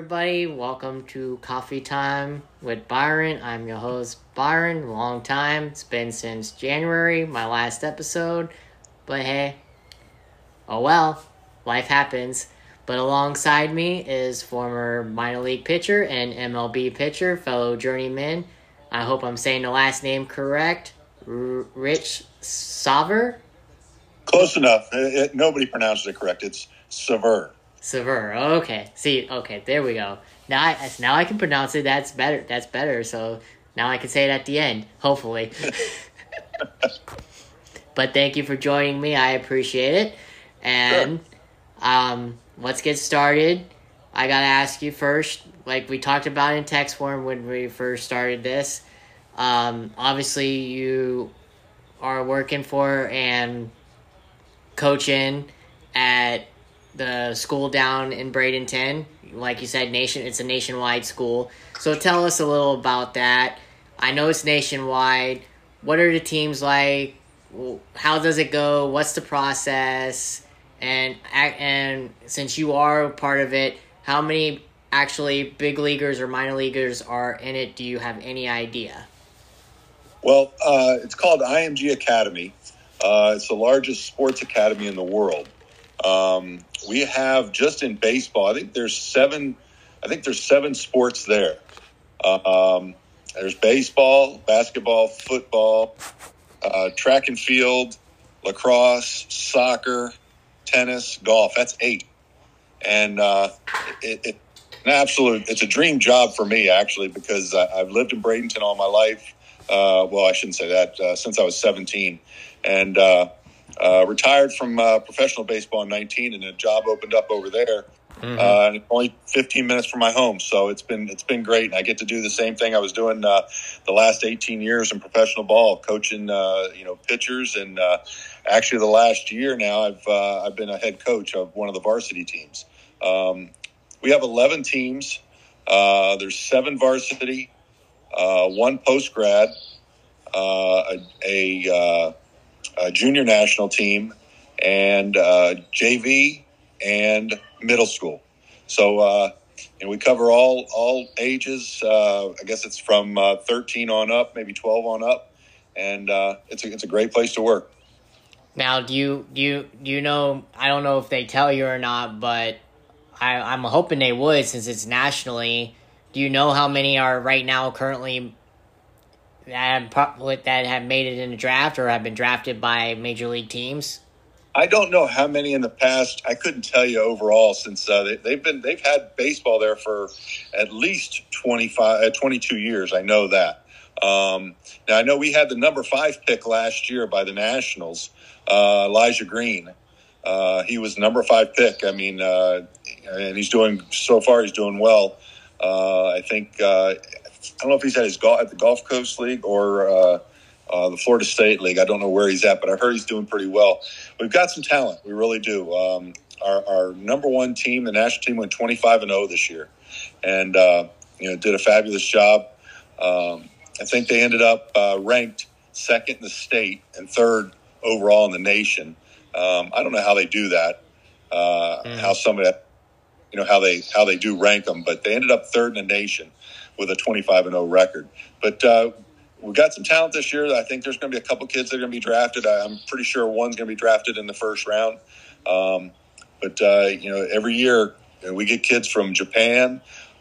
everybody. Welcome to Coffee Time with Byron. I'm your host, Byron. Long time. It's been since January, my last episode. But hey, oh well, life happens. But alongside me is former minor league pitcher and MLB pitcher, fellow journeyman. I hope I'm saying the last name correct. Rich Saver? Close enough. Nobody pronounces it correct. It's Sever. Sever. Okay. See. Okay. There we go. Now I can pronounce it. That's better. So now I can say it at the end. Hopefully. But thank you for joining me. I appreciate it. And let's get started. I gotta ask you first, like we talked about in text form when we first started this. Obviously you are working for and coaching at the school down in Bradenton. Like you said, it's a nationwide school. So tell us a little about that. I know it's nationwide. What are the teams like? How does it go? What's the process? And since you are part of it, how many actually big leaguers or minor leaguers are in it? Do you have any idea? Well, it's called IMG Academy. It's the largest sports academy in the world. We have, just in baseball, I think there's seven sports there. There's baseball, basketball, football, track and field, lacrosse, soccer, tennis, golf. That's 8. And it's a dream job for me, actually, because I've lived in Bradenton all my life. Well, I shouldn't say that, since I was 17. And retired from professional baseball in 19, and a job opened up over there. And it's only 15 minutes from my home, so it's been great. And I get to do the same thing I was doing the last 18 years in professional ball, coaching pitchers. And actually, the last year now, I've been a head coach of one of the varsity teams. We have 11 teams. There's 7 varsity, 1 post grad, a junior national team, and JV and middle school. So we cover all ages. I guess it's from 13 on up, maybe 12 on up, and it's a great place to work. Now, do you know? I don't know if they tell you or not, but I'm hoping they would, since it's nationally. Do you know how many are right now currently that have made it in the draft or have been drafted by major league teams? I don't know how many in the past. I couldn't tell you overall, since they've had baseball there for at least 22 years. I know that. Now I know we had the number 5 pick last year by the Nationals, Elijah Green. He was number 5 pick. I mean, and he's doing well. I think. I don't know if he's at the Gulf Coast League or the Florida State League. I don't know where he's at, but I heard he's doing pretty well. We've got some talent. We really do. Our number 1 team, the national team, went 25-0 this year, and did a fabulous job. I think they ended up ranked 2nd in the state and 3rd overall in the nation. I don't know how they do that. How how they do rank them, but they ended up 3rd in the nation with a 25-0 record. But we've got some talent this year. I think there's going to be a couple kids that are going to be drafted. I'm pretty sure one's going to be drafted in the first round. But every year we get kids from Japan,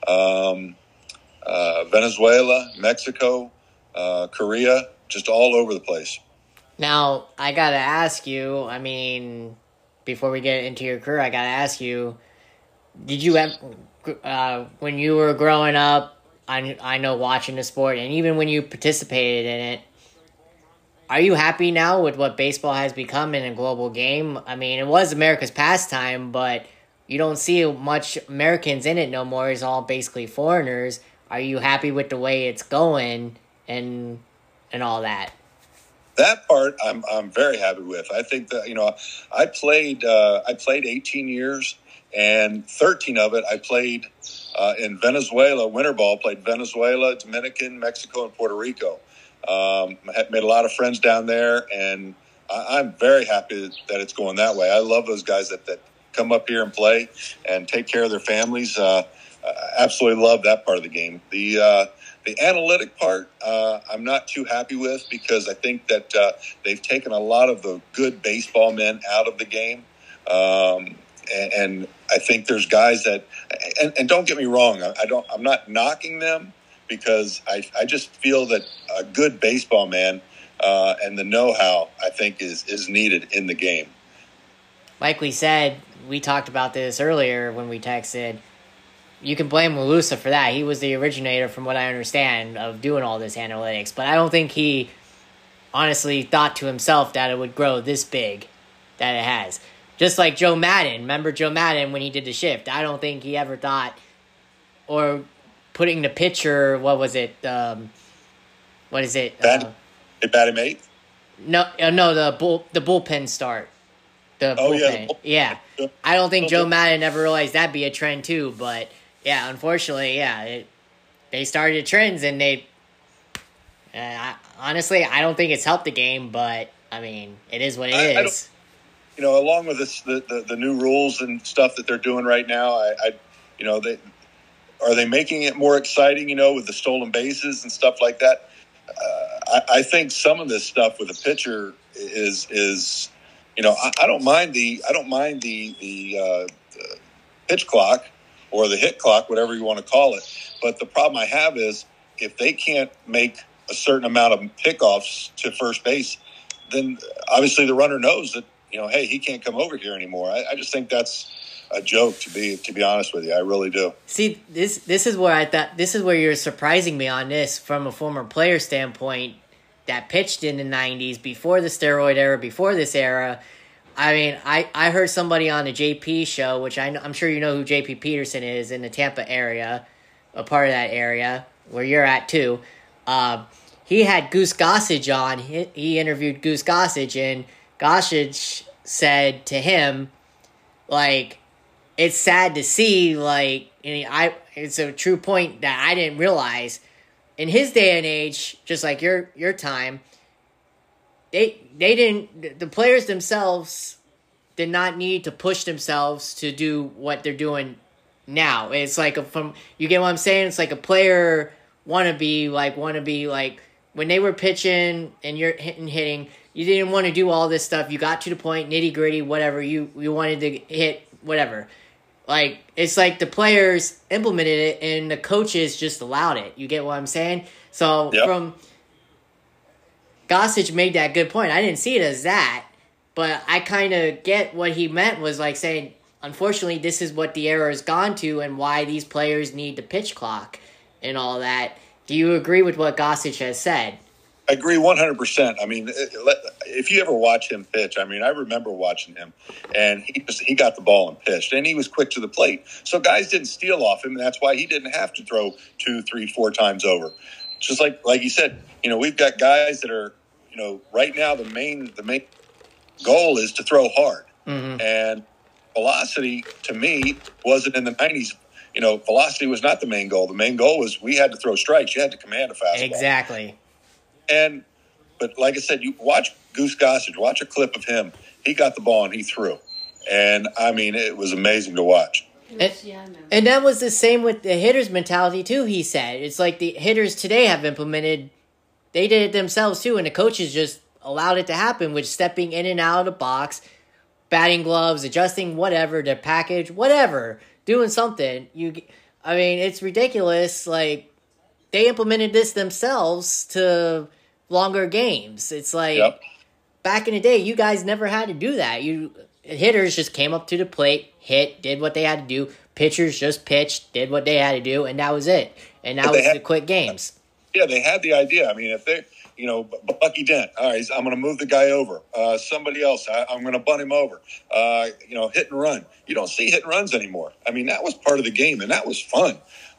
Venezuela, Mexico, Korea, just all over the place. Now, I got to ask you, I mean, before we get into your career, I got to ask you, did you have, when you were growing up, I know watching the sport, and even when you participated in it, are you happy now with what baseball has become in a global game? I mean, it was America's pastime, but you don't see much Americans in it no more. It's all basically foreigners. Are you happy with the way it's going and all that? That part I'm very happy with. I think that I played 18 years, and 13 of it I played in Venezuela. Winter ball, played Venezuela, Dominican, Mexico, and Puerto Rico. I made a lot of friends down there, and I'm very happy that it's going that way. I love those guys that come up here and play and take care of their families. I absolutely love that part of the game. The analytic part, I'm not too happy with, because I think that they've taken a lot of the good baseball men out of the game. And I think there's guys that, and don't get me wrong, I'm not knocking them, because I just feel that a good baseball man and the know-how, I think, is needed in the game. Like we said, we talked about this earlier when we texted. You can blame La Russa for that. He was the originator, from what I understand, of doing all this analytics. But I don't think he honestly thought to himself that it would grow this big that it has. Just like Joe Madden. Remember Joe Madden when he did the shift? I don't think he ever thought, or putting the pitcher, what was it? What is it? They bat him eighth? No, the bullpen start. The bullpen. Yeah. I don't think Joe Madden ever realized that'd be a trend too, but yeah, unfortunately, they started trends, and honestly, I don't think it's helped the game, but I mean, it is what it is. Along with the new rules and stuff that they're doing right now, are they making it more exciting? With the stolen bases and stuff like that. I think some of this stuff with the pitcher is I don't mind the pitch clock or the hit clock, whatever you want to call it. But the problem I have is, if they can't make a certain amount of pickoffs to first base, then obviously the runner knows that, hey, he can't come over here anymore. I just think that's a joke, to be honest with you. I really do. See, this is where I thought, this is where you're surprising me on this from a former player standpoint that pitched in the 90s, before the steroid era, before this era. I mean, I heard somebody on the JP show, which I'm sure you know who JP Peterson is, in the Tampa area, a part of that area where you're at too. He had Goose Gossage on. He interviewed Goose Gossage, and Gossage said to him, like, it's sad to see, like, it's a true point that I didn't realize. In his day and age, just like your time, they didn't, the players themselves did not need to push themselves to do what they're doing now. It's like you get what I'm saying? It's like a player wannabe, like when they were pitching and you're hitting, you didn't want to do all this stuff. You got to the point, nitty gritty, whatever, you wanted to hit, whatever. Like, it's like the players implemented it and the coaches just allowed it. You get what I'm saying? So, From Gossage made that good point. I didn't see it as that, but I kind of get what he meant, was like saying, unfortunately, this is what the era has gone to and why these players need the pitch clock and all that. Do you agree with what Gossage has said? I agree 100%. I mean, if you ever watch him pitch, I mean, I remember watching him, and he got the ball and pitched, and he was quick to the plate. So guys didn't steal off him, and that's why he didn't have to throw 2, 3, 4 times over. Just like you said, we've got guys that are, right now the main goal is to throw hard. Mm-hmm. And velocity, to me, wasn't in the 90s. Velocity was not the main goal. The main goal was we had to throw strikes. You had to command a fastball. Exactly. But like I said, you watch Goose Gossage, watch a clip of him. He got the ball and he threw. And, I mean, it was amazing to watch. And that was the same with the hitters' mentality, too, he said. It's like the hitters today have implemented, they did it themselves, too, and the coaches just allowed it to happen with stepping in and out of the box, batting gloves, adjusting whatever, their package, whatever, doing something. I mean, it's ridiculous. Like, they implemented this themselves to longer games. It's like, back in the day, you guys never had to do that. Hitters just came up to the plate, hit, did what they had to do. Pitchers just pitched, did what they had to do, and that was it. And that was the quick games. Yeah, they had the idea. I mean, if they, Bucky Dent, all right, I'm going to move the guy over. Somebody else, I'm going to bunt him over. Hit and run. You don't see hit and runs anymore. I mean, that was part of the game, and that was fun.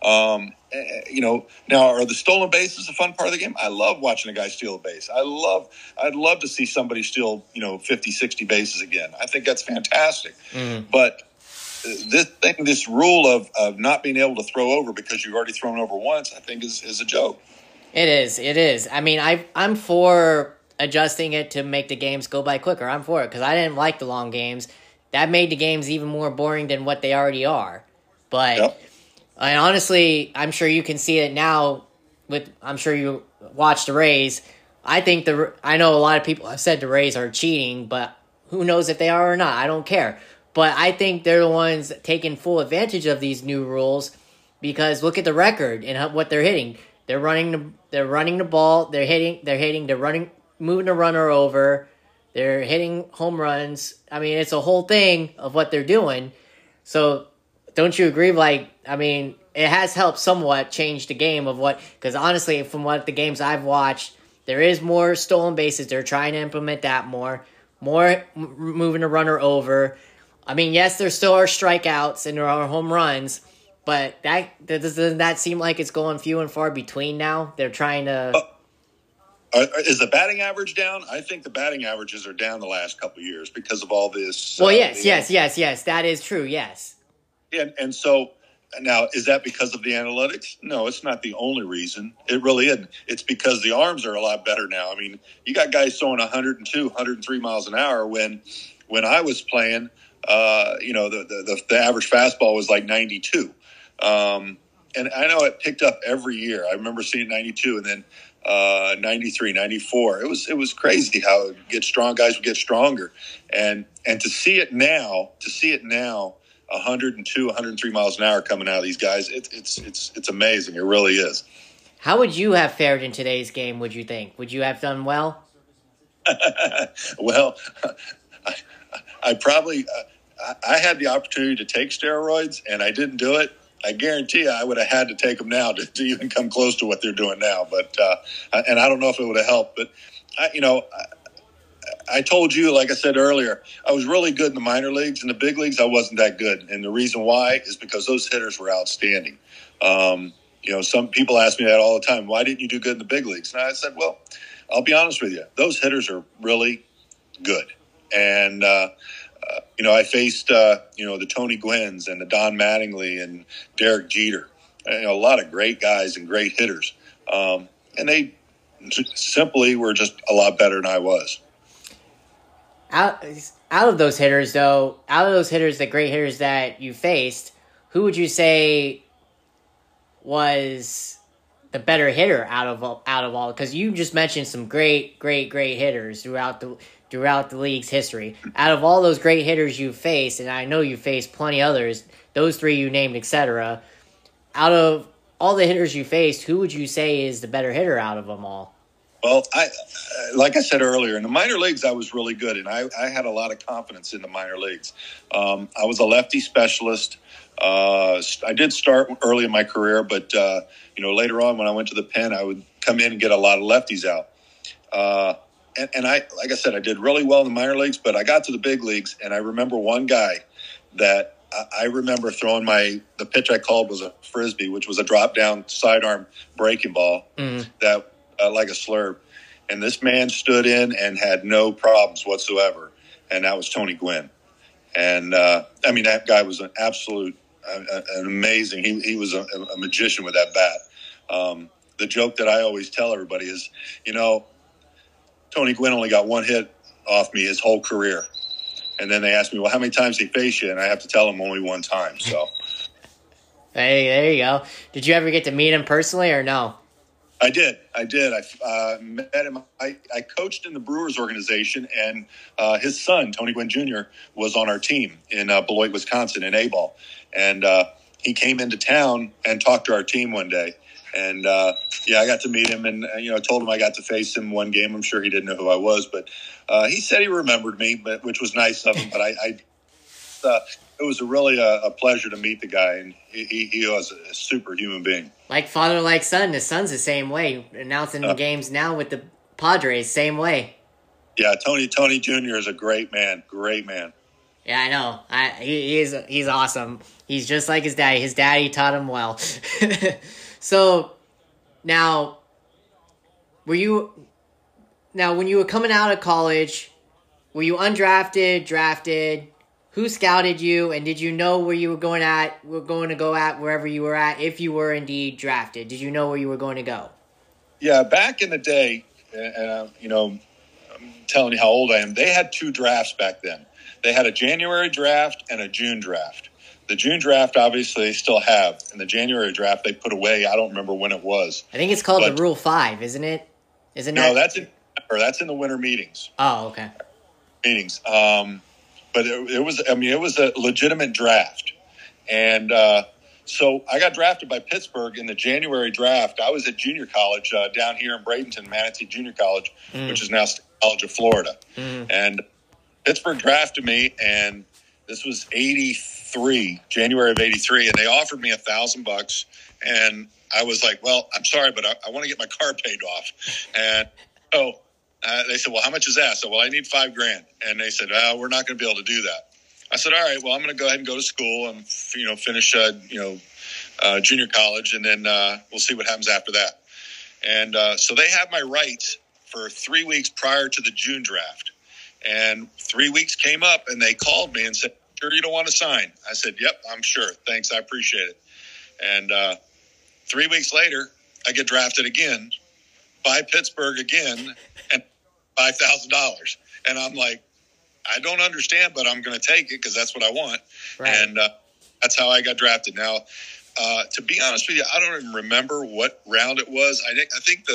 Now, are the stolen bases a fun part of the game? I love watching a guy steal a base. I'd love to see somebody steal, 50, 60 bases again. I think that's fantastic. Mm-hmm. But this rule of not being able to throw over because you've already thrown over once, I think is a joke. It is. I mean, I'm for adjusting it to make the games go by quicker. I'm for it because I didn't like the long games. that made the games even more boring than what they already are. But Yep. and honestly, I'm sure you can see it now. I'm sure you watch the Rays. I know a lot of people have said the Rays are cheating, but who knows if they are or not? I don't care. But I think they're the ones taking full advantage of these new rules because look at the record and what they're hitting. They're running the ball. They're moving the runner over. They're hitting home runs. I mean, it's a whole thing of what they're doing. So don't you agree? It has helped somewhat change the game because honestly, from what the games I've watched, there is more stolen bases. They're trying to implement that more moving the runner over. I mean, yes, there still are strikeouts and there are home runs, but doesn't that seem like it's going few and far between now? They're trying to. Is the batting average down? I think the batting averages are down the last couple of years because of all this. Well, yes, that is true. Yes. And so now, is that because of the analytics? No, it's not the only reason. It really isn't. It's because the arms are a lot better now. I mean, you got guys throwing 102, 103 miles an hour when I was playing. The average fastball was like 92. And I know it picked up every year. I remember seeing 92 and then 93, 94. It was crazy how it gets strong. Guys would get stronger. And to see it now, 102, 103 miles an hour coming out of these guys, it's amazing. It really is. How would you have fared in today's game, would you think? Would you have done well? Well, I probably I had the opportunity to take steroids, and I didn't do it. I guarantee you I would have had to take them now to even come close to what they're doing now. But and I don't know if it would have helped. But, I told you, like I said earlier, I was really good in the minor leagues. In the big leagues, I wasn't that good. And the reason why is because those hitters were outstanding. Some people ask me that all the time. Why didn't you do good in the big leagues? And I said, well, I'll be honest with you. Those hitters are really good. And, I faced, the Tony Gwynns and the Don Mattingly and Derek Jeter, a lot of great guys and great hitters. And they simply were just a lot better than I was. Out of those hitters, the great hitters that you faced, who would you say was the better hitter out of all? Because you just mentioned some great hitters throughout the league's history. Out of all those great hitters you faced, and I know you faced plenty others, those three you named, etc. Out of all the hitters you faced, who would you say is the better hitter out of them all? Well, like I said earlier, in the minor leagues, I was really good, and I had a lot of confidence in the minor leagues. I was a lefty specialist. I did start early in my career, but later on when I went to the pen, I would come in and get a lot of lefties out. And I, like I said, I did really well in the minor leagues, but I got to the big leagues, and I remember one guy that I remember throwing the pitch I called was a frisbee, which was a drop down sidearm breaking ball that like a slurve. And this man stood in and had no problems whatsoever. And that was Tony Gwynn. And that guy was an absolute, an amazing, he was a magician with that bat. The joke that I always tell everybody is, Tony Gwynn only got one hit off me his whole career. And then they ask me, well, how many times did he face you? And I have to tell them only one time. So there you go. Did you ever get to meet him personally or no? I did. I met him. I coached in the Brewers organization, and his son, Tony Gwynn Jr., was on our team in Beloit, Wisconsin, in A-ball. And he came into town and talked to our team one day. And, I got to meet him and, told him I got to face him one game. I'm sure he didn't know who I was, but he said he remembered me, which was nice of him. But it was really a pleasure to meet the guy, and he was a super human being. Like father, like son. The son's the same way. Announcing the games now with the Padres, same way. Yeah, Tony Jr. is a great man. Great man. Yeah, I know. He's awesome. He's just like his daddy. His daddy taught him well. So, now, when you were coming out of college, were you undrafted, drafted? Who scouted you, and did you know where you were going to go at wherever you were at, if you were indeed drafted? Did you know where you were going to go? Yeah, back in the day, and I'm telling you how old I am, they had two drafts back then. they had a January draft and a June draft. The June draft, obviously, they still have. And the January draft, they put away. I don't remember when it was. I think it's called the Rule 5, isn't it? Isn't no, that's in the winter meetings. Oh, okay. Meetings. But it was a legitimate draft. And so I got drafted by Pittsburgh in the January draft. I was at junior college down here in Bradenton, Manatee Junior College, which is now State College of Florida. And Pittsburgh drafted me, and this was January of 83, and they offered me $1,000, and I was like, well, I'm sorry, but I want to get my car paid off. And so they said, well, how much is that? So, well, I need $5,000. And they said, we're not going to be able to do that. I said, all right, well, I'm going to go ahead and go to school and, finish, junior college, and then we'll see what happens after that. And so they had my rights for 3 weeks prior to the June draft. And 3 weeks came up, and they called me and said, sure you don't want to sign? I said, yep, I'm sure. Thanks, I appreciate it. And 3 weeks later, I get drafted again by Pittsburgh again and $5,000. And I'm like, I don't understand, but I'm going to take it because that's what I want. Right. And that's how I got drafted. Now, to be honest with you, I don't even remember what round it was. I think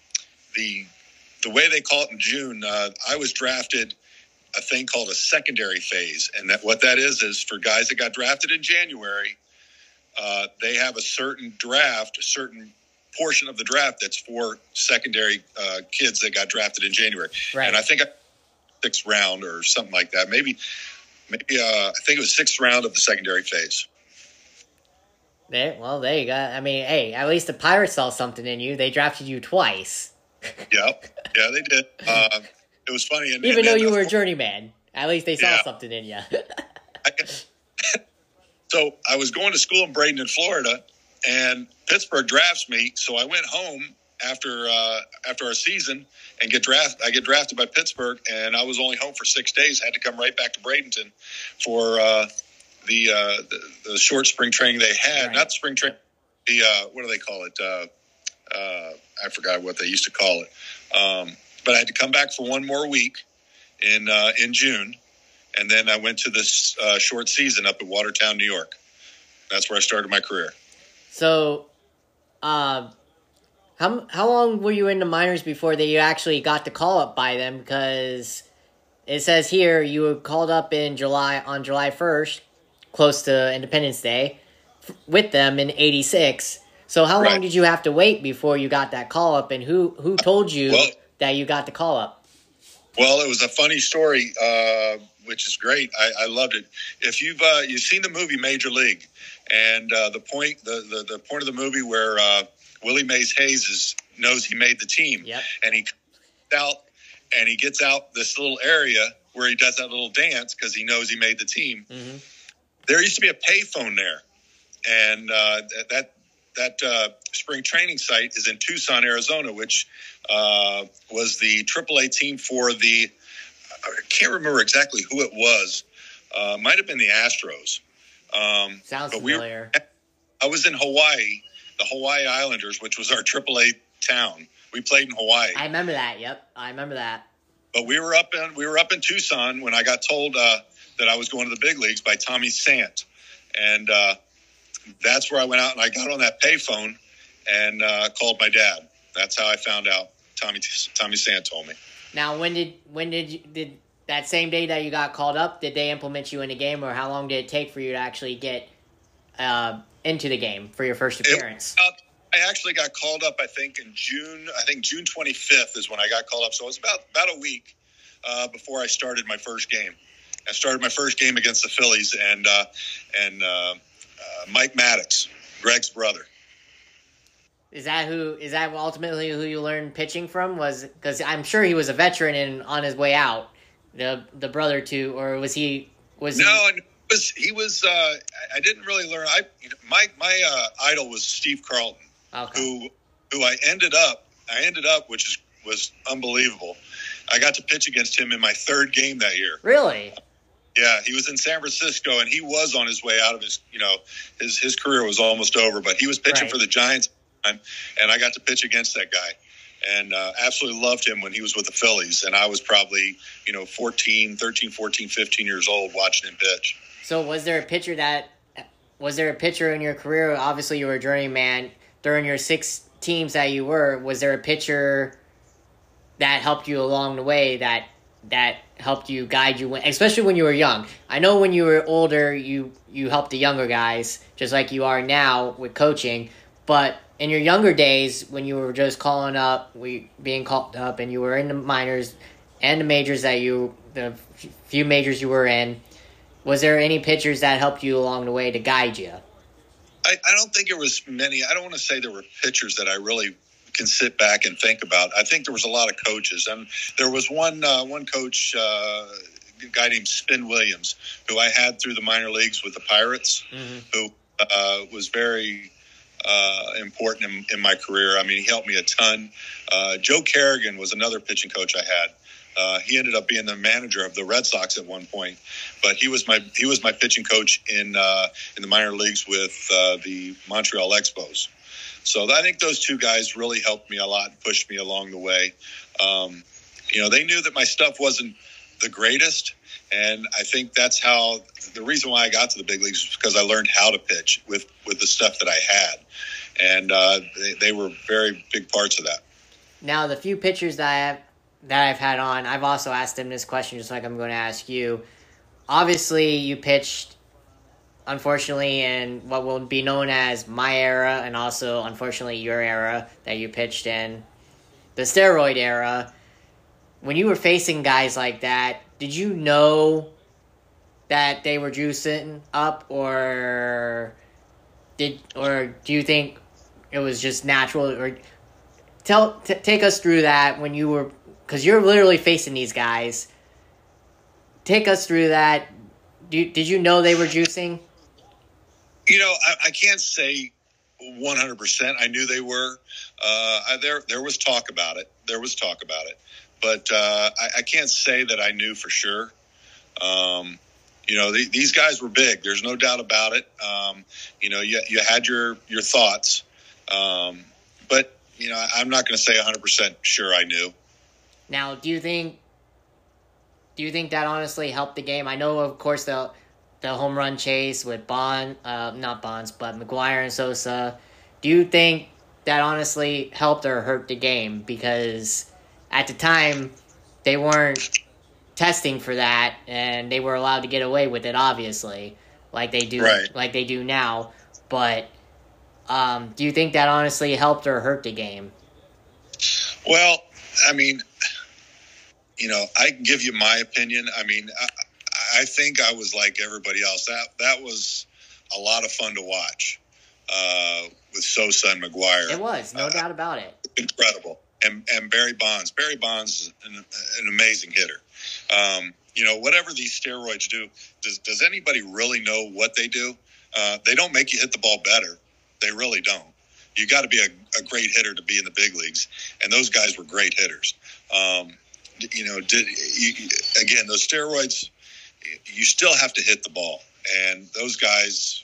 the way they call it in June, I was drafted a thing called a secondary phase. And what that is for guys that got drafted in January, they have a certain portion of the draft that's for secondary kids that got drafted in January. Right. And I think sixth round or something like that. Maybe I think it was sixth round of the secondary phase. There you go. I mean, hey, at least the Pirates saw something in you. They drafted you twice. Yeah, they did. It was funny. Even though you were a journeyman, at least they saw something in you. So I was going to school in Bradenton, Florida, and Pittsburgh drafts me. So I went home after our season and I get drafted by Pittsburgh, and I was only home for 6 days. I had to come right back to Bradenton for the short spring training they had. Right. Not spring training. What do they call it? I forgot what they used to call it. But I had to come back for one more week in June, and then I went to this short season up at Watertown, New York. That's where I started my career. So, how long were you in the minors before that you actually got the call up by them? Because it says here you were called up on July 1st, close to Independence Day, with them in '86. So how long did you have to wait before you got that call up, and who told you that you got the call up? Well, it was a funny story, which is great. I loved it. If you've seen the movie Major League, and the point of the movie where Willie Mays Hayes knows he made the team, and he comes out and he gets out this little area where he does that little dance because he knows he made the team. Mm-hmm. There used to be a payphone there, and that spring training site is in Tucson, Arizona, which was the AAA team for I can't remember exactly who it was. Might have been the Astros. Sounds familiar. I was in Hawaii, the Hawaii Islanders, which was our AAA town. We played in Hawaii. I remember that. Yep, I remember that. But we were up in Tucson when I got told that I was going to the big leagues by Tommy Sant, and that's where I went out and I got on that payphone and called my dad. That's how I found out. Tommy Sant told me. Now, when did that same day that you got called up, did they implement you in the game, or how long did it take for you to actually get into the game for your first appearance? I actually got called up, I think, in June. I think June 25th is when I got called up. So it was about a week before I started my first game. I started my first game against the Phillies and Mike Maddox, Greg's brother. Is that ultimately who you learned pitching from? Because I'm sure he was a veteran and on his way out, the brother too, or was he? No, he was. I didn't really learn. My idol was Steve Carlton, who I ended up, which was unbelievable. I got to pitch against him in my third game that year. Really? Yeah, he was in San Francisco, and he was on his way out of his career was almost over, but he was pitching for the Giants, and I got to pitch against that guy. and absolutely loved him when he was with the Phillies. And I was probably, 13, 14, 15 years old watching him pitch. So was there a pitcher in your career? Obviously, you were a journeyman. During your 6 teams that you were, was there a pitcher that helped you along the way that helped you guide you, especially when you were young? I know when you were older, you helped the younger guys, just like you are now with coaching. But in your younger days, when you were just being called up, and you were in the minors and the majors the few majors you were in, was there any pitchers that helped you along the way to guide you? I don't think there was many. I don't want to say there were pitchers that I really can sit back and think about. I think there was a lot of coaches, and there was one coach, a guy named Spin Williams, who I had through the minor leagues with the Pirates, who was very important in my career. I mean, he helped me a ton. Joe Kerrigan was another pitching coach I had. He ended up being the manager of the Red Sox at one point, but he was my pitching coach in the minor leagues with the Montreal Expos. So I think those two guys really helped me a lot and pushed me along the way. They knew that my stuff wasn't the greatest, and I think that's how the reason why I got to the big leagues was because I learned how to pitch with the stuff that I had, and they were very big parts of that. Now, the few pitchers that I've had on, I've also asked them this question, just like I'm going to ask you. Obviously, you pitched, unfortunately, in what will be known as my era, and also, unfortunately, your era that you pitched in, the steroid era. When you were facing guys like that, did you know that they were juicing up, or do you think it was just natural? Or take us through that when you were, because you're literally facing these guys. Take us through that. Did you know they were juicing? I can't say 100%. I knew they were. There was talk about it. But I can't say that I knew for sure. These guys were big. There's no doubt about it. You had your thoughts. But, I'm not going to say 100% sure I knew. Now, do you think that honestly helped the game? I know, of course, the home run chase with not Bonds, but McGwire and Sosa. Do you think that honestly helped or hurt the game? Because at the time, they weren't testing for that, and they were allowed to get away with it, obviously, like they do, right, like they do now. But do you think that honestly helped or hurt the game? Well, I mean, I can give you my opinion. I mean, I think I was like everybody else. That was a lot of fun to watch with Sosa and McGwire. It was, no doubt about it. Incredible. And Barry Bonds. Barry Bonds is an amazing hitter. Whatever these steroids do, does anybody really know what they do? They don't make you hit the ball better. They really don't. You got to be a great hitter to be in the big leagues, and those guys were great hitters. Again, those steroids, you still have to hit the ball, and those guys,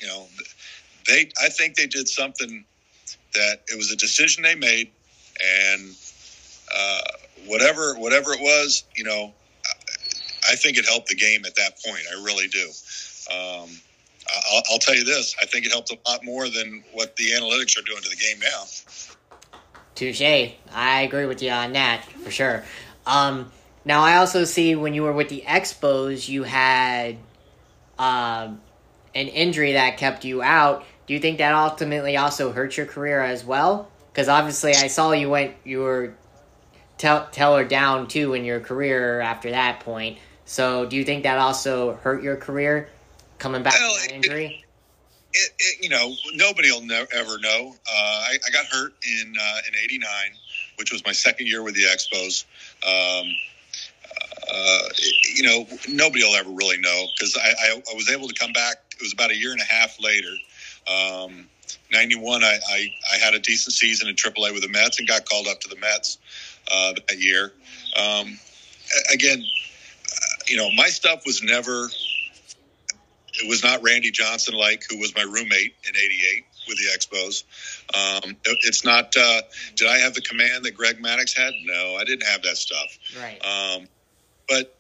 I think they did something that it was a decision they made, and whatever it was, I think it helped the game at that point. I really do. I'll tell you this. I think it helped a lot more than what the analytics are doing to the game now. Touche. I agree with you on that, for sure. Now, I also see when you were with the Expos, you had an injury that kept you out. Do you think that ultimately also hurt your career as well? Because obviously I saw you were teller down too in your career after that point. So do you think that also hurt your career coming back from that injury? Nobody will ever know. I got hurt in '89, which was my second year with the Expos. Nobody will ever really know because I was able to come back. It was about a year and a half later. 91, I had a decent season in AAA with the Mets and got called up to the Mets that year. Again, my stuff was never. It was not Randy Johnson, who was my roommate in '88 with the Expos. It's not. Did I have the command that Greg Maddux had? No, I didn't have that stuff. Right. But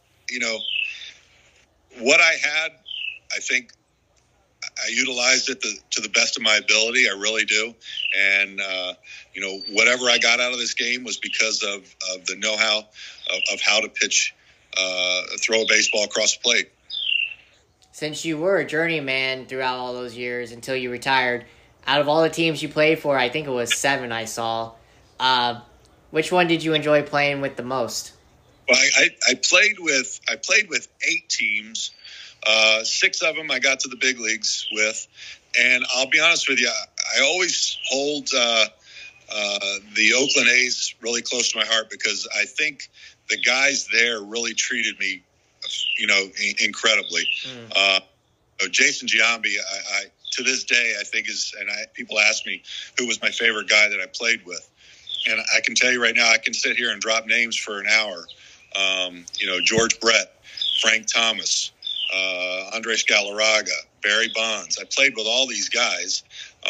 what I had, I think I utilized it to the best of my ability. I really do. And, whatever I got out of this game was because of the know-how of how to pitch, throw a baseball across the plate. Since you were a journeyman throughout all those years until you retired, out of all the teams you played for, I think it was 7 I saw, which one did you enjoy playing with the most? Well, I played with 8 teams. 6 of them I got to the big leagues with, and I'll be honest with you, I always hold the Oakland A's really close to my heart because I think the guys there really treated me, incredibly. Jason Giambi, I to this day I think people ask me who was my favorite guy that I played with, and I can tell you right now I can sit here and drop names for an hour. George Brett, Frank Thomas, Andres Galarraga, Barry Bonds. I played with all these guys.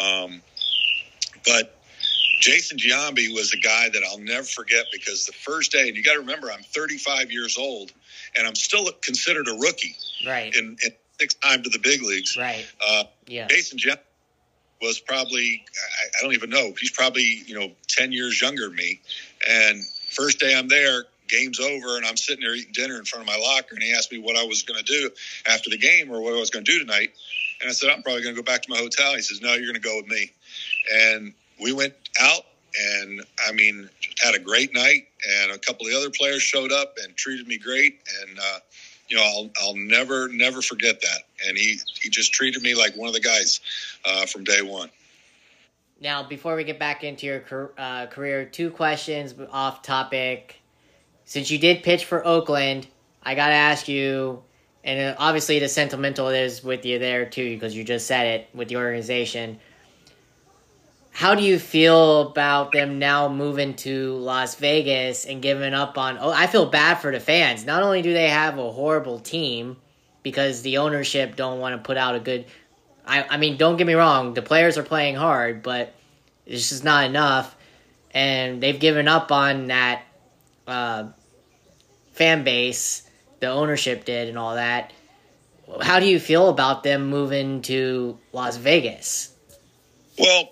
But Jason Giambi was a guy that I'll never forget because the first day, and you got to remember, I'm 35 years old, and I'm still considered a rookie. Right. In 6 time to the big leagues. Right. Yeah. Jason Giambi was probably, I don't even know, he's probably, 10 years younger than me. And first day I'm there, game's over, and I'm sitting there eating dinner in front of my locker, and he asked me what I was going to do after the game or what I was going to do tonight. And I said, I'm probably going to go back to my hotel. He says, no, you're going to go with me. And we went out and, had a great night, and a couple of the other players showed up and treated me great. And, I'll never forget that. And he just treated me like one of the guys from day one. Now, before we get back into your career, 2 questions off topic. Since you did pitch for Oakland, I got to ask you, and obviously the sentimental is with you there too, because you just said it with the organization. How do you feel about them now moving to Las Vegas and giving up on... I feel bad for the fans. Not only do they have a horrible team because the ownership don't want to put out a good... don't get me wrong, the players are playing hard, but it's just not enough. And they've given up on that fan base, the ownership did and all that. How do you feel about them moving to Las Vegas? Well,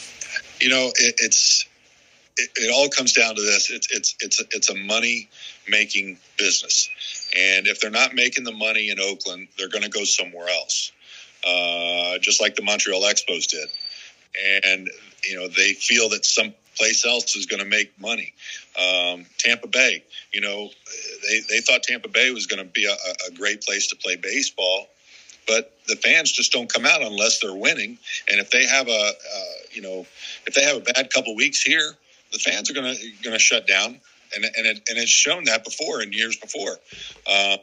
it all comes down to this. It's a money making business, and if they're not making the money in Oakland, they're going to go somewhere else, just like the Montreal Expos did. And they feel that some place else is going to make money. Tampa Bay, they thought Tampa Bay was going to be a great place to play baseball, but the fans just don't come out unless they're winning. And if they have a bad couple weeks here, the fans are going to shut down. And it's shown that before in years before. I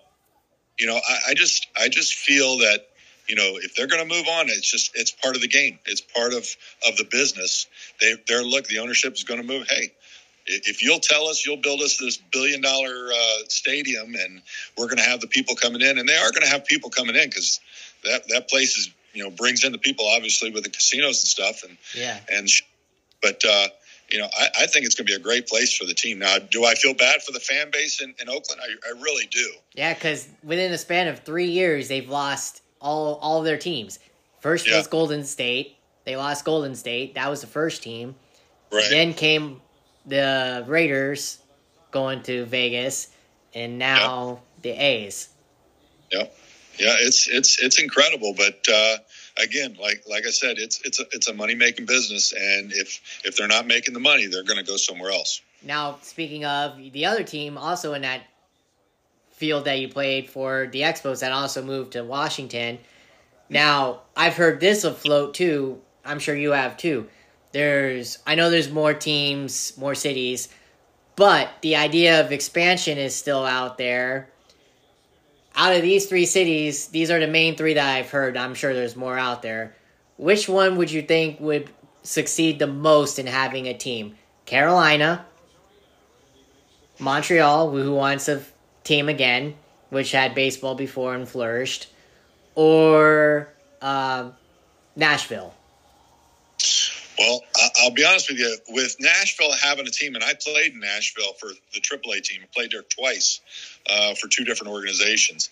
just feel that, if they're going to move on, it's part of the game. It's part of the business. The ownership is going to move. Hey, if you'll tell us, you'll build us this $1 billion stadium, and we're going to have the people coming in, and they are going to have people coming in because that place is, brings in the people, obviously, with the casinos and stuff. And yeah. But I think it's going to be a great place for the team. Now, do I feel bad for the fan base in Oakland? I really do. Yeah, because within a span of 3 years, they've lost all of their teams. First was Golden State. They lost Golden State. That was the first team. Right. Then came the Raiders going to Vegas, and now the A's. Yep. Yeah, it's incredible, but again, like I said, it's a money making business, and if they're not making the money, they're going to go somewhere else. Now, speaking of the other team, also in that field that you played for, the Expos, that also moved to Washington. Now, I've heard this afloat too. I'm sure you have too. I know there's more teams, more cities, but the idea of expansion is still out there. Out of these 3 cities, these are the main 3 that I've heard. I'm sure there's more out there. Which one would you think would succeed the most in having a team? Carolina, Montreal, who wants a team again, which had baseball before and flourished, or Nashville? Well, I'll be honest with you. With Nashville having a team, and I played in Nashville for the AAA team. I played there twice for two different organizations.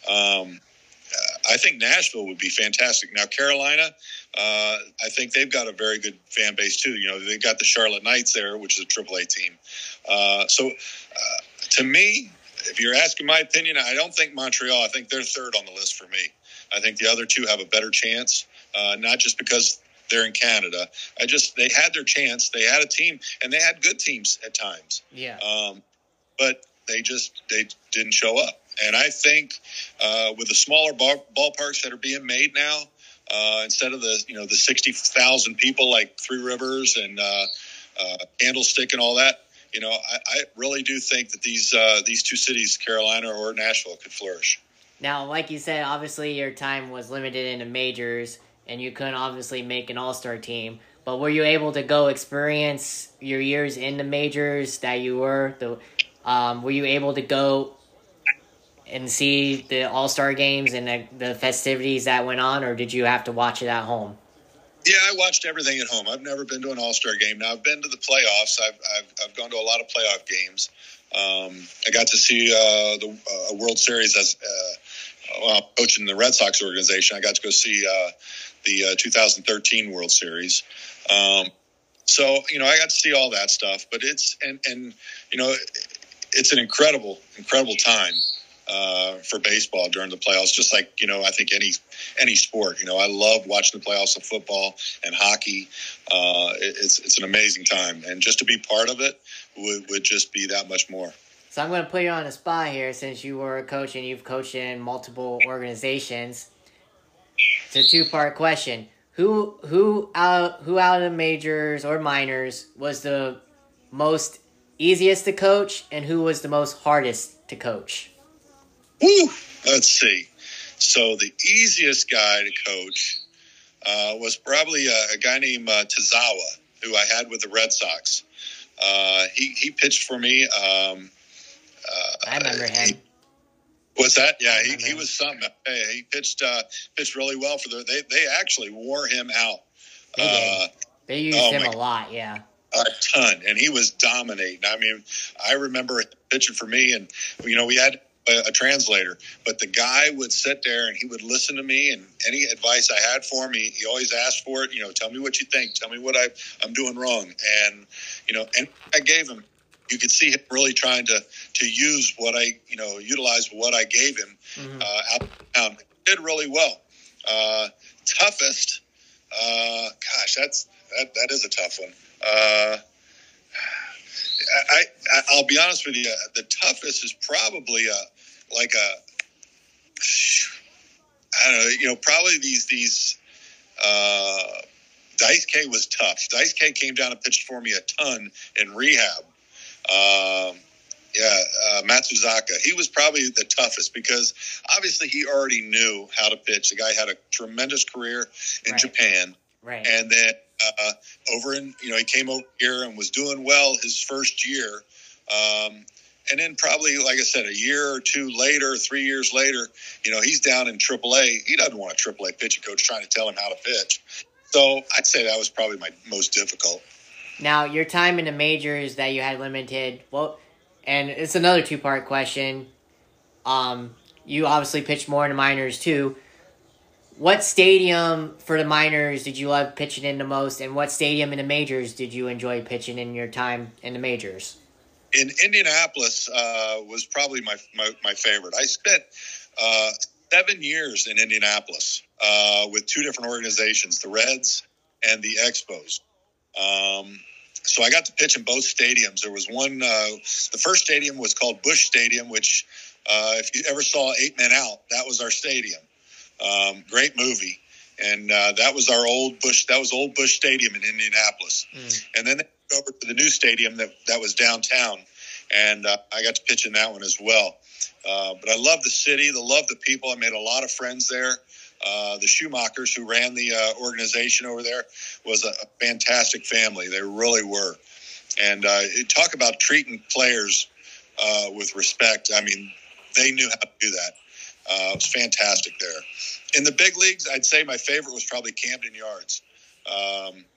I think Nashville would be fantastic. Now, Carolina, I think they've got a very good fan base too. You know, they've got the Charlotte Knights there, which is a AAA team. To me, if you're asking my opinion, I don't think Montreal. I think they're third on the list for me. I think the other two have a better chance, not just because they're in Canada. They had their chance. They had a team, and they had good teams at times. Yeah. But they didn't show up. And I think with the smaller ballparks that are being made now, instead of the 60,000 people like Three Rivers and Candlestick and all that, I really do think that these two cities, Carolina or Nashville, could flourish. Now, like you said, obviously your time was limited in the majors, and you couldn't obviously make an all-star team. But were you able to go experience your years in the majors that you were? Were you able to go and see the all-star games and the festivities that went on, or did you have to watch it at home? Yeah, I watched everything at home. I've never been to an all-star game. Now, I've been to the playoffs. I've gone to a lot of playoff games. I got to see the World Series as coaching the Red Sox organization. I got to go see the 2013 World Series. So, I got to see all that stuff. But it's an incredible time for baseball during the playoffs, just like, I think any sport. I love watching the playoffs of football and hockey. It's an amazing time. And just to be part of it would just be that much more. So I'm going to put you on the spot here, since you were a coach and you've coached in multiple organizations. It's a two-part question. Who out of the majors or minors was the most easiest to coach, and who was the most hardest to coach? Woo! Let's see. So the easiest guy to coach was probably a guy named Tazawa, who I had with the Red Sox. He pitched for me. I remember him. What's that? Yeah, he was something. He pitched really well for they actually wore him out. They used him a lot, yeah. A ton, and he was dominating. I mean, I remember pitching for me, and we had a translator, but the guy would sit there and he would listen to me, and any advice I had for him, he always asked for it. Tell me what you think. Tell me what I'm doing wrong, and and I gave him. You could see him really trying to use utilize what I gave him out of town. He did really well. Toughest, that is a tough one. I'll be honest with you. The toughest is probably I don't know. Probably these. Dice K was tough. Dice K came down and pitched for me a ton in rehab. Matsuzaka. He was probably the toughest because obviously he already knew how to pitch. The guy had a tremendous career in Japan. Right. And then he came over here and was doing well his first year. And then probably, like I said, a year or two later, 3 years later, he's down in AAA. He doesn't want a AAA pitching coach trying to tell him how to pitch. So I'd say that was probably my most difficult. Now, your time in the majors that you had limited, and it's another two-part question. You obviously pitched more in the minors, too. What stadium for the minors did you love pitching in the most, and what stadium in the majors did you enjoy pitching in your time in the majors? In Indianapolis was probably my favorite. I spent 7 years in Indianapolis with two different organizations, the Reds and the Expos. So I got to pitch in both stadiums. There was one, the first stadium was called Busch Stadium, which if you ever saw 8 Men Out, that was our stadium. Great movie. And that was old Busch Stadium in Indianapolis. And then they went over to the new stadium that was downtown. And I got to pitch in that one as well. But I love the city. I love the people. I made a lot of friends there. The Schumachers, who ran the organization over there, was a fantastic family. They really were. And talk about treating players with respect. I mean, they knew how to do that. It was fantastic there. In the big leagues, I'd say my favorite was probably Camden Yards.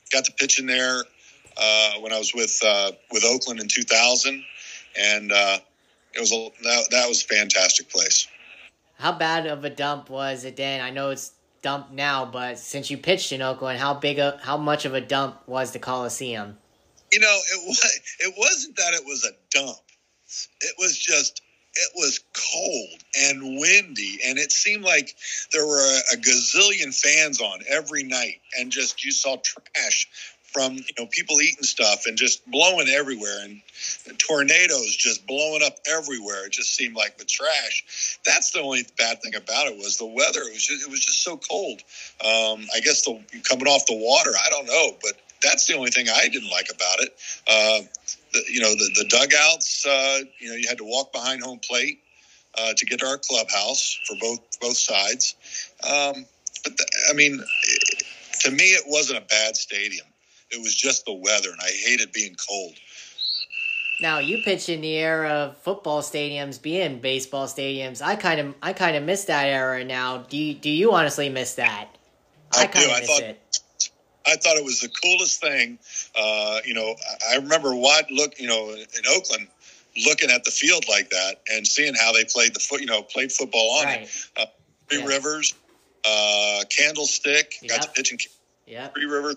got to pitch in there when I was with Oakland in 2000, and that was a fantastic place. How bad of a dump was it then? I know it's dumped now, but since you pitched in Oakland, how much of a dump was the Coliseum? It wasn't that it was a dump. It was cold and windy, and it seemed like there were a gazillion fans on every night, and just you saw trash from people eating stuff and just blowing everywhere, and tornadoes just blowing up everywhere. It just seemed like the trash. That's the only bad thing about it was the weather. It was just so cold. I guess coming off the water, I don't know, but that's the only thing I didn't like about it. The dugouts, you had to walk behind home plate to get to our clubhouse for both sides. To me, it wasn't a bad stadium. It was just the weather, and I hated being cold. Now, you pitched in the era of football stadiums being baseball stadiums. I kind of miss that era now. Do you honestly miss that? I kind of miss it. I thought it was the coolest thing. I remember in Oakland, looking at the field like that and seeing how they played played football on it. Three Rivers, Candlestick, got to pitch in Three Rivers,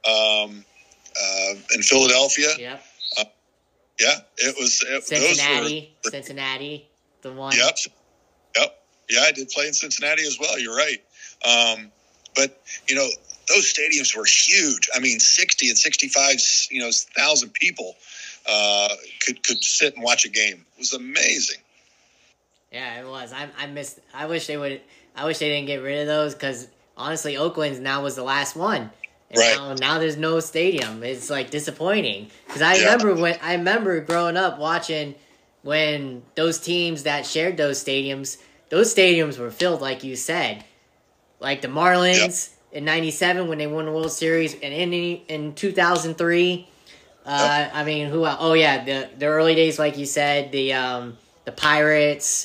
in Philadelphia. Yep. It was Cincinnati, the one. Yep. Yeah, I did play in Cincinnati as well. You're right. But those stadiums were huge. 60 and 65, thousand people could sit and watch a game. It was amazing. Yeah, it was. I wish they didn't get rid of those, because honestly, Oakland's now was the last one. And right. Now there's no stadium. It's like disappointing, because I remember growing up watching when those teams that shared those stadiums were filled, like you said, like the Marlins in '97 when they won the World Series, and in 2003. Who else? Oh yeah, the early days, like you said, the Pirates.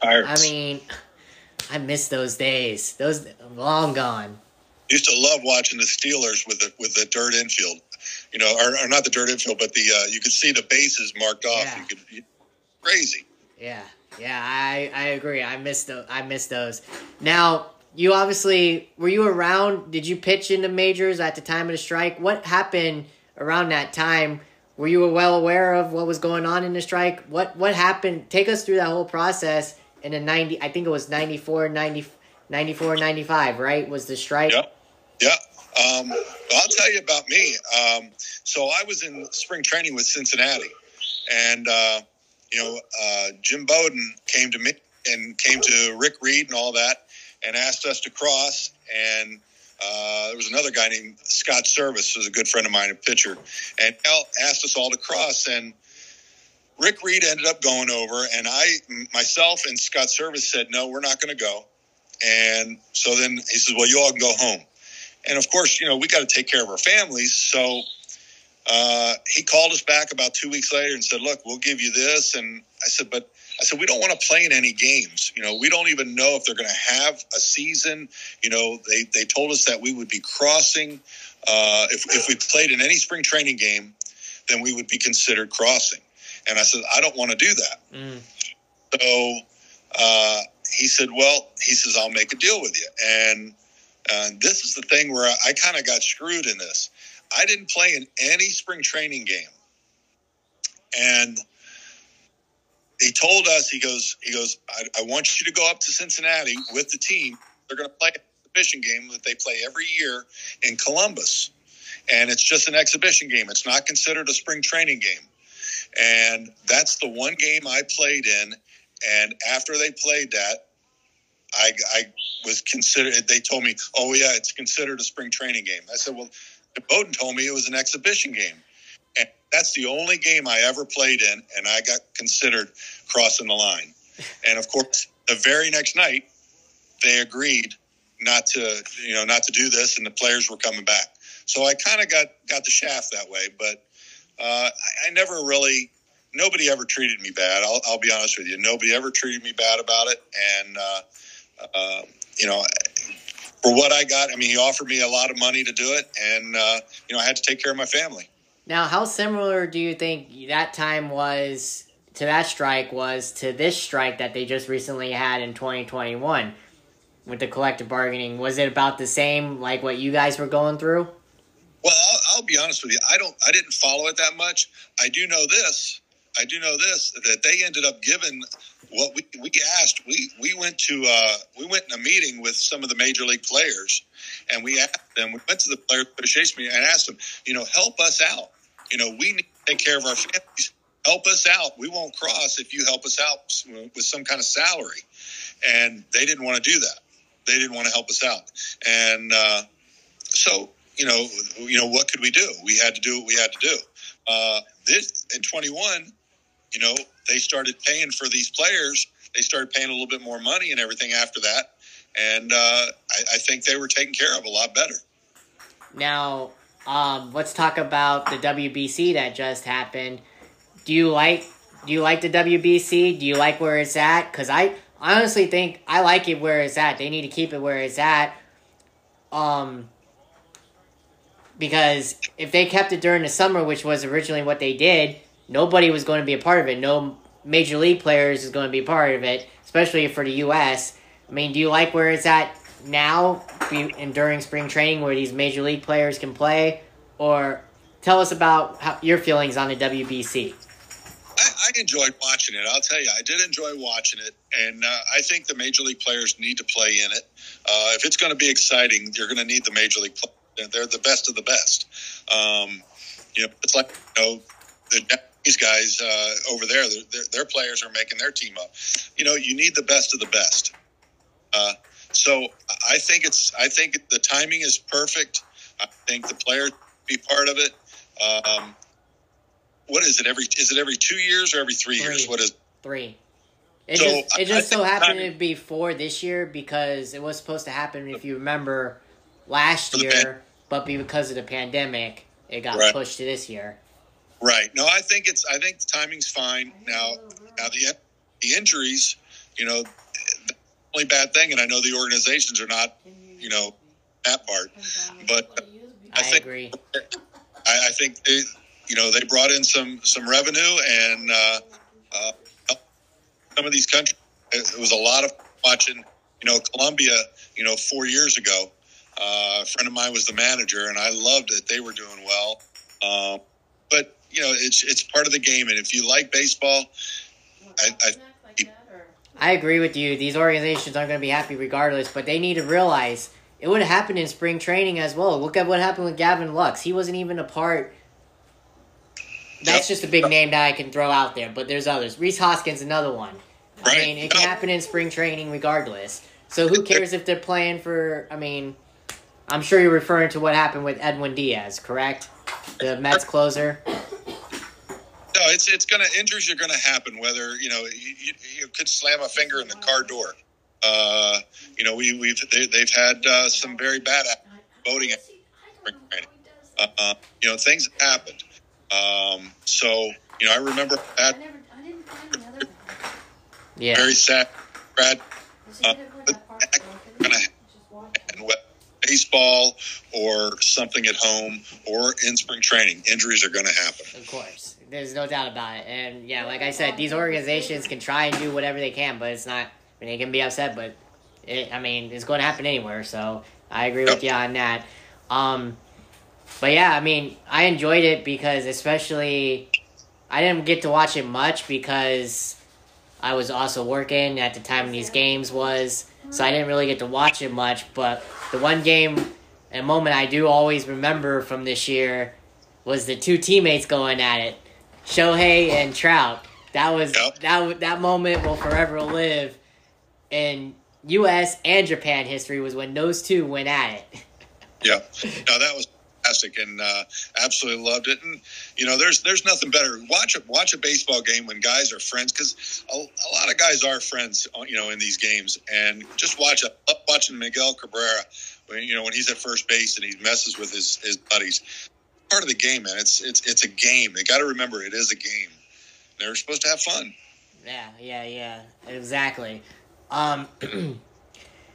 I miss those days. Those long gone. Used to love watching the Steelers with the dirt infield, or not the dirt infield, but you could see the bases marked off. Yeah. Crazy. Yeah, I agree. I miss those. Now, you obviously were you around? Did you pitch in the majors at the time of the strike? What happened around that time? Were you well aware of what was going on in the strike? What happened? Take us through that whole process in the 90. I think it was 94, 95, right? Was the strike? Yeah. I'll tell you about me. So I was in spring training with Cincinnati, and Jim Bowden came to me and came to Rick Reed and all that, and asked us to cross. And there was another guy named Scott Service, who's a good friend of mine, a pitcher, and asked us all to cross. And Rick Reed ended up going over, and myself and Scott Service said, no, we're not going to go. And so then he says, well, you all can go home. And of course, we got to take care of our families. So he called us back about 2 weeks later and said, look, we'll give you this. And I said, we don't want to play in any games. We don't even know if they're going to have a season. They told us that we would be crossing. If we played in any spring training game, then we would be considered crossing. And I said, I don't want to do that. So he said, I'll make a deal with you. And this is the thing where I kind of got screwed in this. I didn't play in any spring training game. And he told us, he goes, I want you to go up to Cincinnati with the team. They're going to play an exhibition game that they play every year in Columbus. And it's just an exhibition game. It's not considered a spring training game. And that's the one game I played in. And after they played that, I was considered, they told me, oh yeah, it's considered a spring training game. I said, well, Bowden told me it was an exhibition game. And that's the only game I ever played in, and I got considered crossing the line. And of course, the very next night, they agreed not to do this, and the players were coming back. So I kind of got the shaft that way, but I never really. Nobody ever treated me bad. I'll be honest with you. Nobody ever treated me bad about it, and for what I got. I mean, he offered me a lot of money to do it, and I had to take care of my family. Now, how similar do you think that time was to that strike was to this strike that they just recently had in 2021 with the collective bargaining? Was it about the same, like what you guys were going through? Well, I'll be honest with you. I didn't follow it that much. I do know this, that they ended up giving what we asked. We went in a meeting with some of the major league players, and we asked them. We went to the Players Association meeting and asked them, help us out. We need to take care of our families. Help us out. We won't cross if you help us out with some kind of salary. And they didn't want to do that. They didn't want to help us out. And so, what could we do? We had to do what we had to do. This in 21, they started paying for these players. They started paying a little bit more money and everything after that. And I think they were taken care of a lot better. Now, let's talk about the WBC that just happened. Do you like the WBC? Do you like where it's at? Because I honestly think I like it where it's at. They need to keep it where it's at. Because if they kept it during the summer, which was originally what they did, nobody was going to be a part of it. No major league players is going to be a part of it, especially for the U.S. I mean, do you like where it's at now and during spring training where these major league players can play? Or tell us about your feelings on the WBC. I enjoyed watching it. I'll tell you, I did enjoy watching it, and I think the major league players need to play in it. If it's going to be exciting, you're going to need the major league players. They're the best of the best. It's like the Japanese guys over there. Their players are making their team up. You need the best of the best. So I think the timing is perfect. I think the players be part of it. What is it? Is it every 2 years or every 3 years? What is it? 3? It just so happened to be 4 this year because it was supposed to happen, if you remember, last year, but because of the pandemic, it got pushed to this year. Right. No, I think the timing's fine. Now the injuries, the only bad thing, and I know the organizations are not, that part, but I agree. I think they brought in some revenue and some of these countries. It was a lot of watching, Colombia, 4 years ago. A friend of mine was the manager, and I loved it. They were doing well. But, it's part of the game. And if you like baseball, I agree with you. These organizations aren't going to be happy regardless, but they need to realize it would have happened in spring training as well. Look at what happened with Gavin Lux. He wasn't even a part. That's just a big name that I can throw out there, but there's others. Rhys Hoskins, another one. Right. I mean, it can happen in spring training regardless. So who cares if they're playing for, I'm sure you're referring to what happened with Edwin Diaz, correct? The Mets closer? No, injuries are gonna happen. Whether you could slam a finger in the car door. They've had some very bad voting. Things happened. I remember that. Yeah. Very sad. Brad. Baseball or something at home or in spring training, injuries are going to happen. Of course. There's no doubt about it. And, yeah, like I said, these organizations can try and do whatever they can, but it's not – they can be upset, but, it's going to happen anywhere. So I agree with you on that. But, yeah, I enjoyed it because especially – I didn't get to watch it much because I was also working at the time these games was, so I didn't really get to watch it much. But the one game and moment I do always remember from this year was the two teammates going at it, Shohei and Trout. That moment will forever live in U.S. and Japan history was when those two went at it. Yeah, no, that was fantastic, and absolutely loved it. And there's nothing better. Watch a baseball game when guys are friends, because a lot of guys are friends. In these games, and just watching Miguel Cabrera when he's at first base and he messes with his buddies. Part of the game, man. It's a game. They got to remember it is a game. They're supposed to have fun. Yeah, exactly.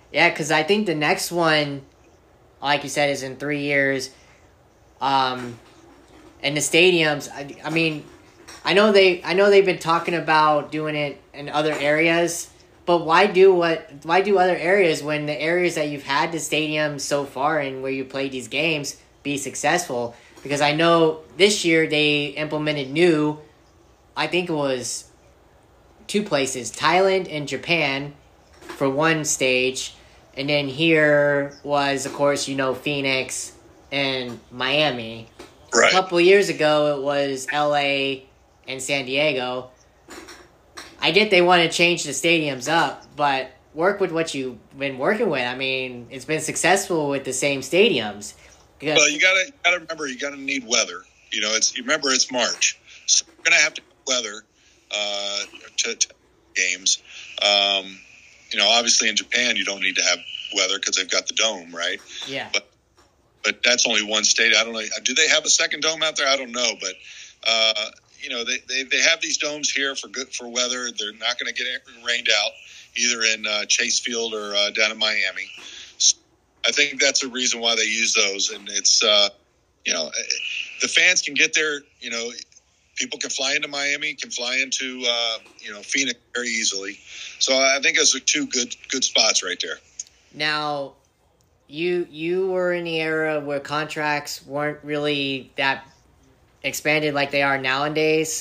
Yeah, because I think the next one, like you said, is in 3 years. And the stadiums, I mean, I know they've been talking about doing it in other areas, but why do other areas when the areas that you've had the stadiums so far and where you played these games be successful? Because I know this year they implemented new, I think it was 2 places, Thailand and Japan for one stage, and then here was, of course, Phoenix and Miami. Right. A couple years ago, it was LA and San Diego. I get they want to change the stadiums up, but work with what you've been working with. I mean, it's been successful with the same stadiums. Well, you gotta remember, you gotta need weather. It's March, so you're gonna have to have weather to games. Obviously in Japan you don't need to have weather because they've got the dome, right? Yeah. But that's only one state. I don't know. Do they have a second dome out there? I don't know, but they have these domes here for weather. They're not going to get rained out either in Chase Field or down in Miami. So I think that's a reason why they use those, and it's the fans can get there. People can fly into Miami, can fly into Phoenix very easily. So I think those are 2 good spots right there. Now, you were in the era where contracts weren't really that expanded like they are nowadays.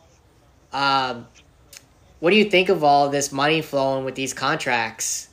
What do you think of all this money flowing with these contracts?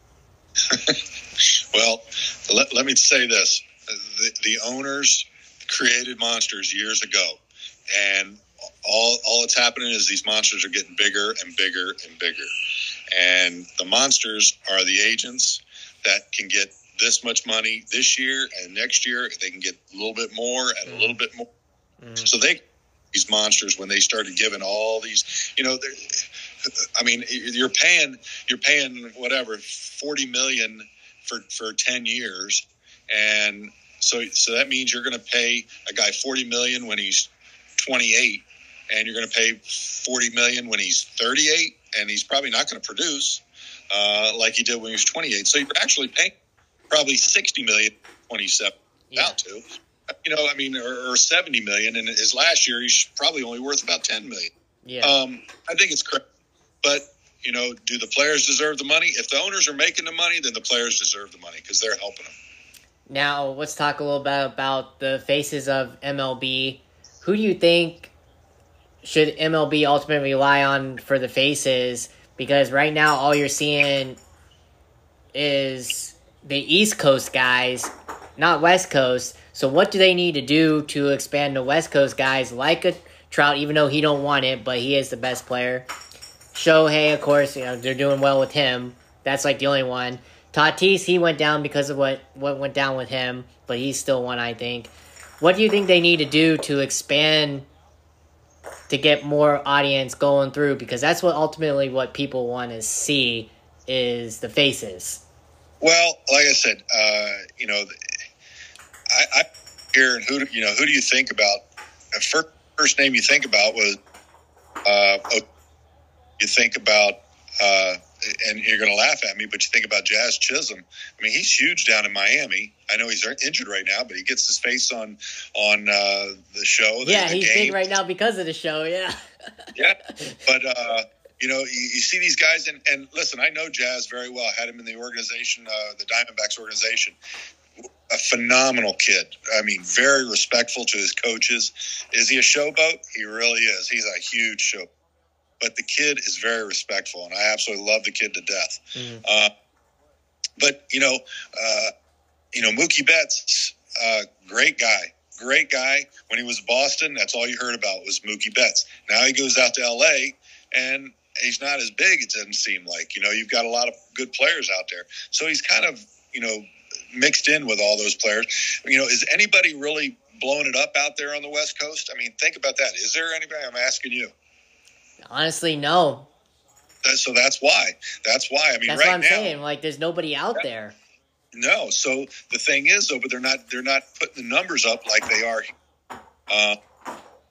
Well, let me say this. The owners created monsters years ago, and all that's happening is these monsters are getting bigger and bigger and bigger. And the monsters are the agents that can get this much money this year, and next year they can get a little bit more and a little bit more. So these monsters, when they started giving all these, you're paying whatever $40 million for 10 years, and so that means you're going to pay a guy $40 million when he's 28, and you're going to pay $40 million when he's 38, and he's probably not going to produce like he did when he was 28. So you're actually paying probably $60 million, 27 out to, or $70 million. And his last year, he's probably only worth about $10 million. Yeah. I think it's correct. But, do the players deserve the money? If the owners are making the money, then the players deserve the money because they're helping them. Now, let's talk a little bit about the faces of MLB. Who do you think should MLB ultimately rely on for the faces? Because right now, all you're seeing is the East Coast guys, not West Coast. So what do they need to do to expand the West Coast guys like a Trout, even though he don't want it, but he is the best player? Shohei, of course, they're doing well with him. That's like the only one. Tatis, he went down because of what went down with him, but he's still one, I think. What do you think they need to do to expand to get more audience going through? Because that's ultimately what people want to see is the faces. Well, like I said, I here, and who do you think about? The first name you think about was you think about, and you're going to laugh at me, but you think about Jazz Chisholm. I mean, he's huge down in Miami. I know he's injured right now, but he gets his face on the show. Yeah, he's big right now because of the show. Yeah. Yeah, but you see these guys, and listen, I know Jazz very well. I had him in the organization, the Diamondbacks organization. A phenomenal kid. I mean, very respectful to his coaches. Is he a showboat? He really is. He's a huge show. But the kid is very respectful, and I absolutely love the kid to death. Mm-hmm. But Mookie Betts, great guy. When he was in Boston, that's all you heard about was Mookie Betts. Now he goes out to L.A., and he's not as big, it doesn't seem like. You've got a lot of good players out there. So he's kind of, mixed in with all those players. Is anybody really blowing it up out there on the West Coast? I mean, think about that. Is there anybody? I'm asking you. Honestly, no. So that's why. That's why. I mean, that's right what I'm now, saying. Like, there's nobody out there. No. So the thing is, though, but they're not putting the numbers up like they are.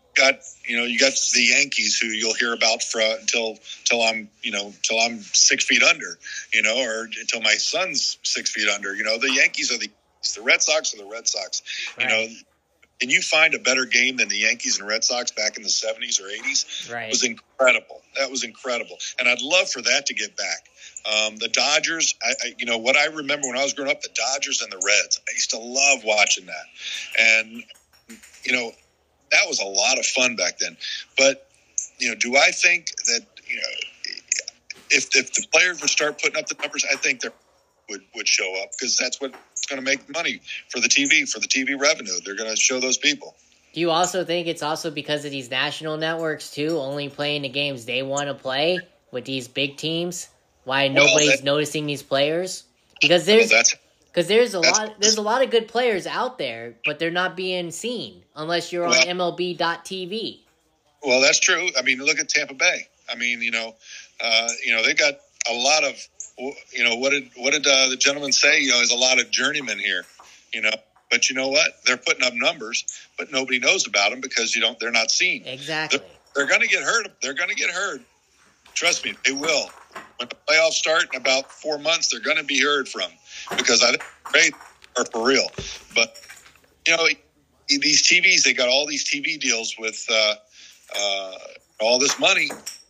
you got the Yankees who you'll hear about until I'm 6 feet under, or until my son's 6 feet under. The Yankees are the Red Sox are the Red Sox. Right. Can you find a better game than the Yankees and Red Sox back in the 70s or 80s? Right. It was incredible. That was incredible. And I'd love for that to get back. The Dodgers, what I remember when I was growing up, the Dodgers and the Reds, I used to love watching that. And, that was a lot of fun back then. But, do I think that, if the players would start putting up the numbers, I think they would show up, because that's what's going to make money for the TV revenue. They're going to show those people. Do you also think it's also because of these national networks, too, only playing the games they want to play with these big teams? Why nobody's noticing these players? Because there's a lot of good players out there, but they're not being seen unless you're on MLB.TV. Well, that's true. I mean, look at Tampa Bay. I mean, they got a lot of, what did the gentleman say? There's a lot of journeymen here, But you know what? They're putting up numbers, but nobody knows about them because they're not seen. Exactly. They're going to get hurt. They're going to get hurt. Trust me, they will. When the playoffs start in about 4 months, they're going to be heard from, because I think they are for real. But these TVs, they got all these TV deals with all this money.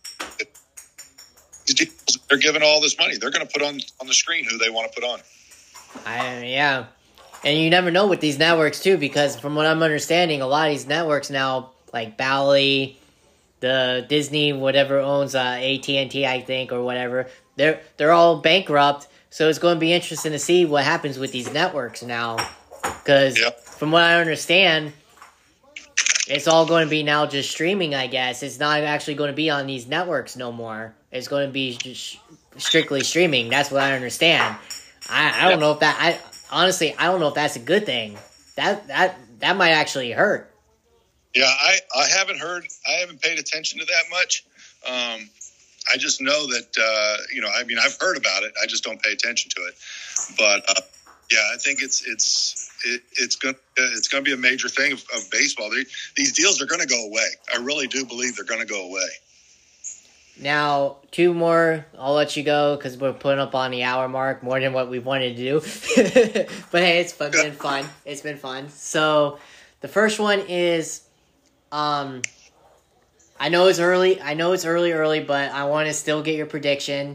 They're giving all this money. They're going to put on the screen who they want to put on. Yeah. And you never know with these networks, too, because from what I'm understanding, a lot of these networks now, like Bally, the Disney, whatever owns AT&T, I think, or whatever, they're all bankrupt. So it's going to be interesting to see what happens with these networks now. Because from what I understand, it's all going to be now just streaming, I guess. It's not actually going to be on these networks no more. It's going to be just strictly streaming. That's what I understand. I don't know if that... Honestly, I don't know if that's a good thing. That might actually hurt. Yeah, I haven't heard. I haven't paid attention to that much. I just know that I've heard about it. I just don't pay attention to it. But I think it's going to be a major thing of baseball. These deals are going to go away. I really do believe they're going to go away. Now, 2 more. I'll let you go because we're putting up on the hour mark, more than what we wanted to do. But hey, it's been fun. It's been fun. So, the first one is, I know it's early, but I want to still get your prediction.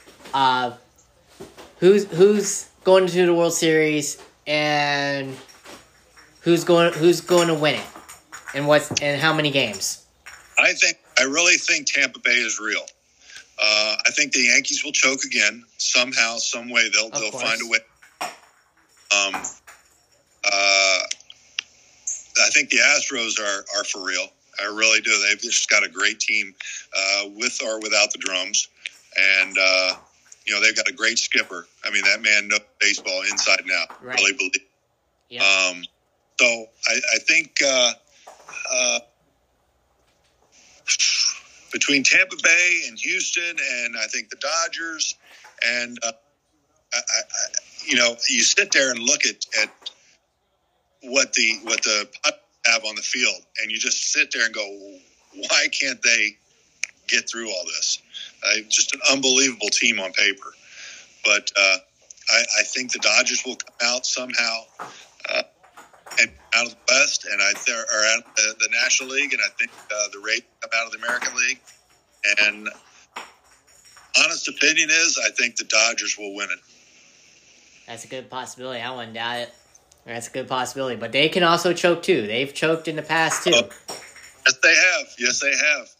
Who's going to the World Series and who's going to win it, and how many games? I really think Tampa Bay is real. I think the Yankees will choke again somehow, some way. They'll find a way. I think the Astros are for real. I really do. They've just got a great team, with or without the drums, and they've got a great skipper. I mean, that man knows baseball inside and out. Right. Really believe. Yep. So I think. Between Tampa Bay and Houston, and I think the Dodgers, and you sit there and look at what the Padres have on the field, and you just sit there and go, why can't they get through all this? Just an unbelievable team on paper, but I think the Dodgers will come out somehow. And out of the West, and they're out of the National League, and I think the Rays come out of the American League. And honest opinion is, I think the Dodgers will win it. That's a good possibility. I wouldn't doubt it. That's a good possibility, but they can also choke too. They've choked in the past too. Yes, they have.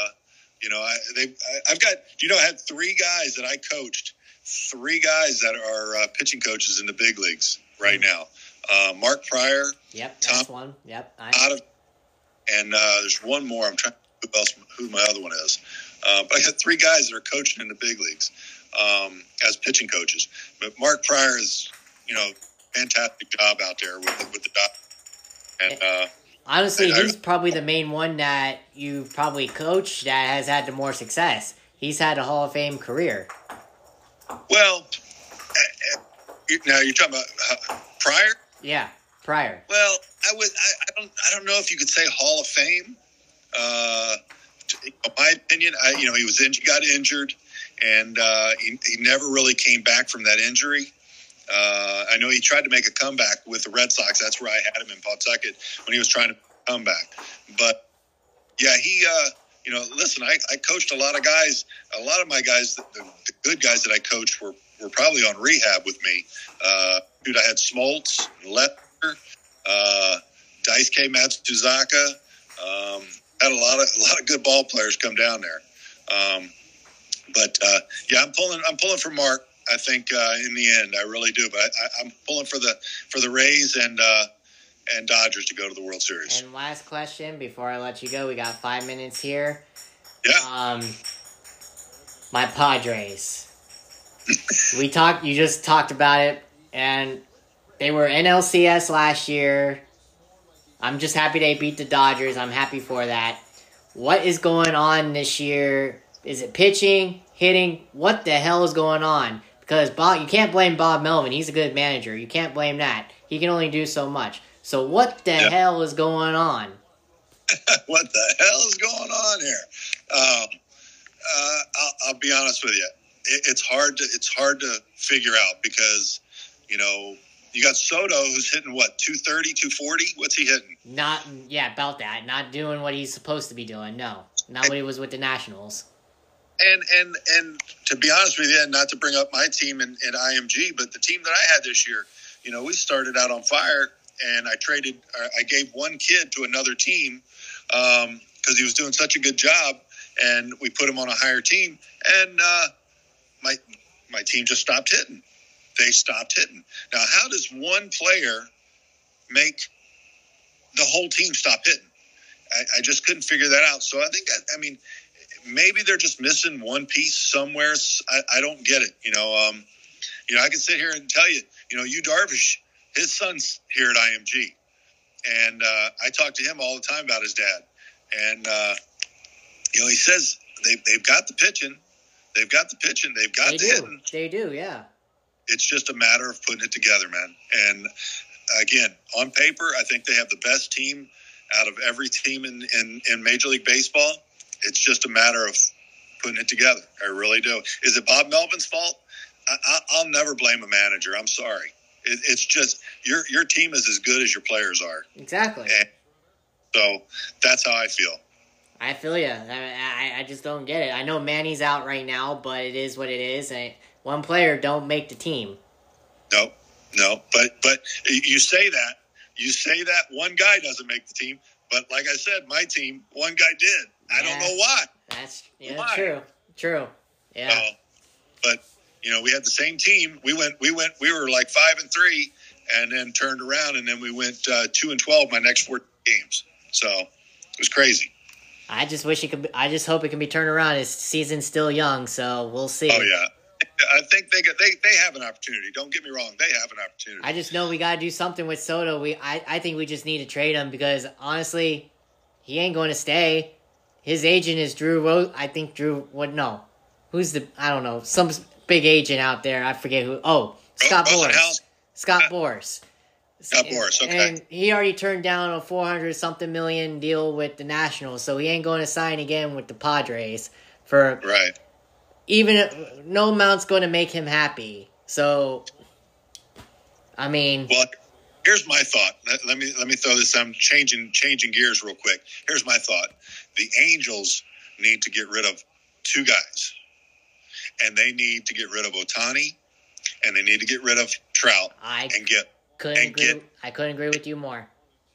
I've got. I had 3 guys that I coached. 3 guys that are pitching coaches in the big leagues right now. Mark Pryor. Yep, that's one. Yep. And there's one more. I'm trying to think who my other one is. But I got 3 guys that are coaching in the big leagues as pitching coaches. But Mark Pryor is, fantastic job out there with the Dodgers. And honestly, he's probably the main one that you probably coached that has had the more success. He's had a Hall of Fame career. Well, now you're talking about Pryor. Yeah, Pryor. Well, I don't know if you could say Hall of Fame. In my opinion, he got injured, and he never really came back from that injury. I know he tried to make a comeback with the Red Sox. That's where I had him in Pawtucket when he was trying to come back. But yeah, listen, I coached a lot of guys. A lot of my guys, the good guys that I coached were probably on rehab with me. I had Smoltz, Lester, Daisuke Matsuzaka. Had a lot of good ball players come down there. I'm pulling for Mark. I think in the end, I really do. But I'm pulling for the Rays and Dodgers to go to the World Series. And last question before I let you go, we got 5 minutes here. Yeah. My Padres. You just talked about it, and they were NLCS last year. I'm just happy they beat the Dodgers. I'm happy for that. What is going on this year? Is it pitching, hitting? What the hell is going on? Because you can't blame Bob Melvin. He's a good manager. You can't blame that. He can only do so much. So what the hell is going on? What the hell is going on here? I'll be honest with you. It's hard to figure out because, you got Soto who's hitting 230, 240? What's he hitting? About that. Not doing what he's supposed to be doing. No. Not when he was with the Nationals. And to be honest with you, and not to bring up my team in IMG, but the team that I had this year, we started out on fire, and I gave one kid to another team because he was doing such a good job, and we put him on a higher team, and my team just stopped hitting. They stopped hitting. Now, how does one player make the whole team stop hitting? I just couldn't figure that out. So I think, maybe they're just missing one piece somewhere. I don't get it. I can sit here and tell you, Yu Darvish, his son's here at IMG. And I talk to him all the time about his dad. And, he says they've got the pitching. They've got the pitching. They've got the hitting. They do, yeah. It's just a matter of putting it together, man. And, again, on paper, I think they have the best team out of every team in Major League Baseball. It's just a matter of putting it together. I really do. Is it Bob Melvin's fault? I'll never blame a manager. I'm sorry. It's just your team is as good as your players are. Exactly. And so that's how I feel. I feel you. I just don't get it. I know Manny's out right now, but it is what it is. And one player don't make the team. No. But you say that one guy doesn't make the team. But like I said, my team, one guy did. I don't know why. That's true. Yeah. But we had the same team. We were like 5-3, and then turned around, and then we went 2-12 my next 4 games. So it was crazy. I just wish it could. I just hope it can be turned around. His season's still young, so we'll see. Oh yeah. I think they have an opportunity. Don't get me wrong. They have an opportunity. I just know we got to do something with Soto. I think we just need to trade him because, honestly, he ain't going to stay. His agent is Drew Rose. I think Drew... No. Who's I don't know. Some big agent out there. I forget who. Oh, Scott Boras. Scott Boras. Scott Boras, okay. And he already turned down a $400-something million deal with the Nationals, so he ain't going to sign again with the Padres for... Right. Even no amount's going to make him happy. So, I mean... Well, here's my thought. Let me throw this. I'm changing gears real quick. Here's my thought. The Angels need to get rid of 2 guys. And they need to get rid of Ohtani, and they need to get rid of Trout. I couldn't agree with you more.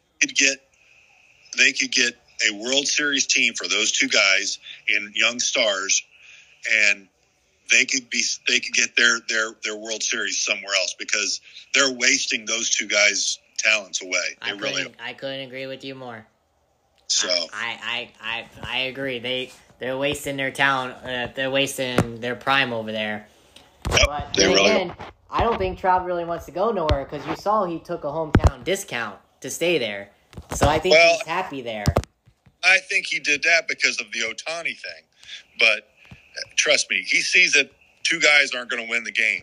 They could get a World Series team for those 2 guys in young stars, and they could get their World Series somewhere else because they're wasting those 2 guys' talents away. I couldn't agree with you more. So I agree. They're wasting their talent. They're wasting their prime over there. Yep, but then again, I don't think Trout really wants to go nowhere because you saw he took a hometown discount to stay there. So I think he's happy there. I think he did that because of the Ohtani thing. But trust me, he sees that 2 guys aren't going to win the game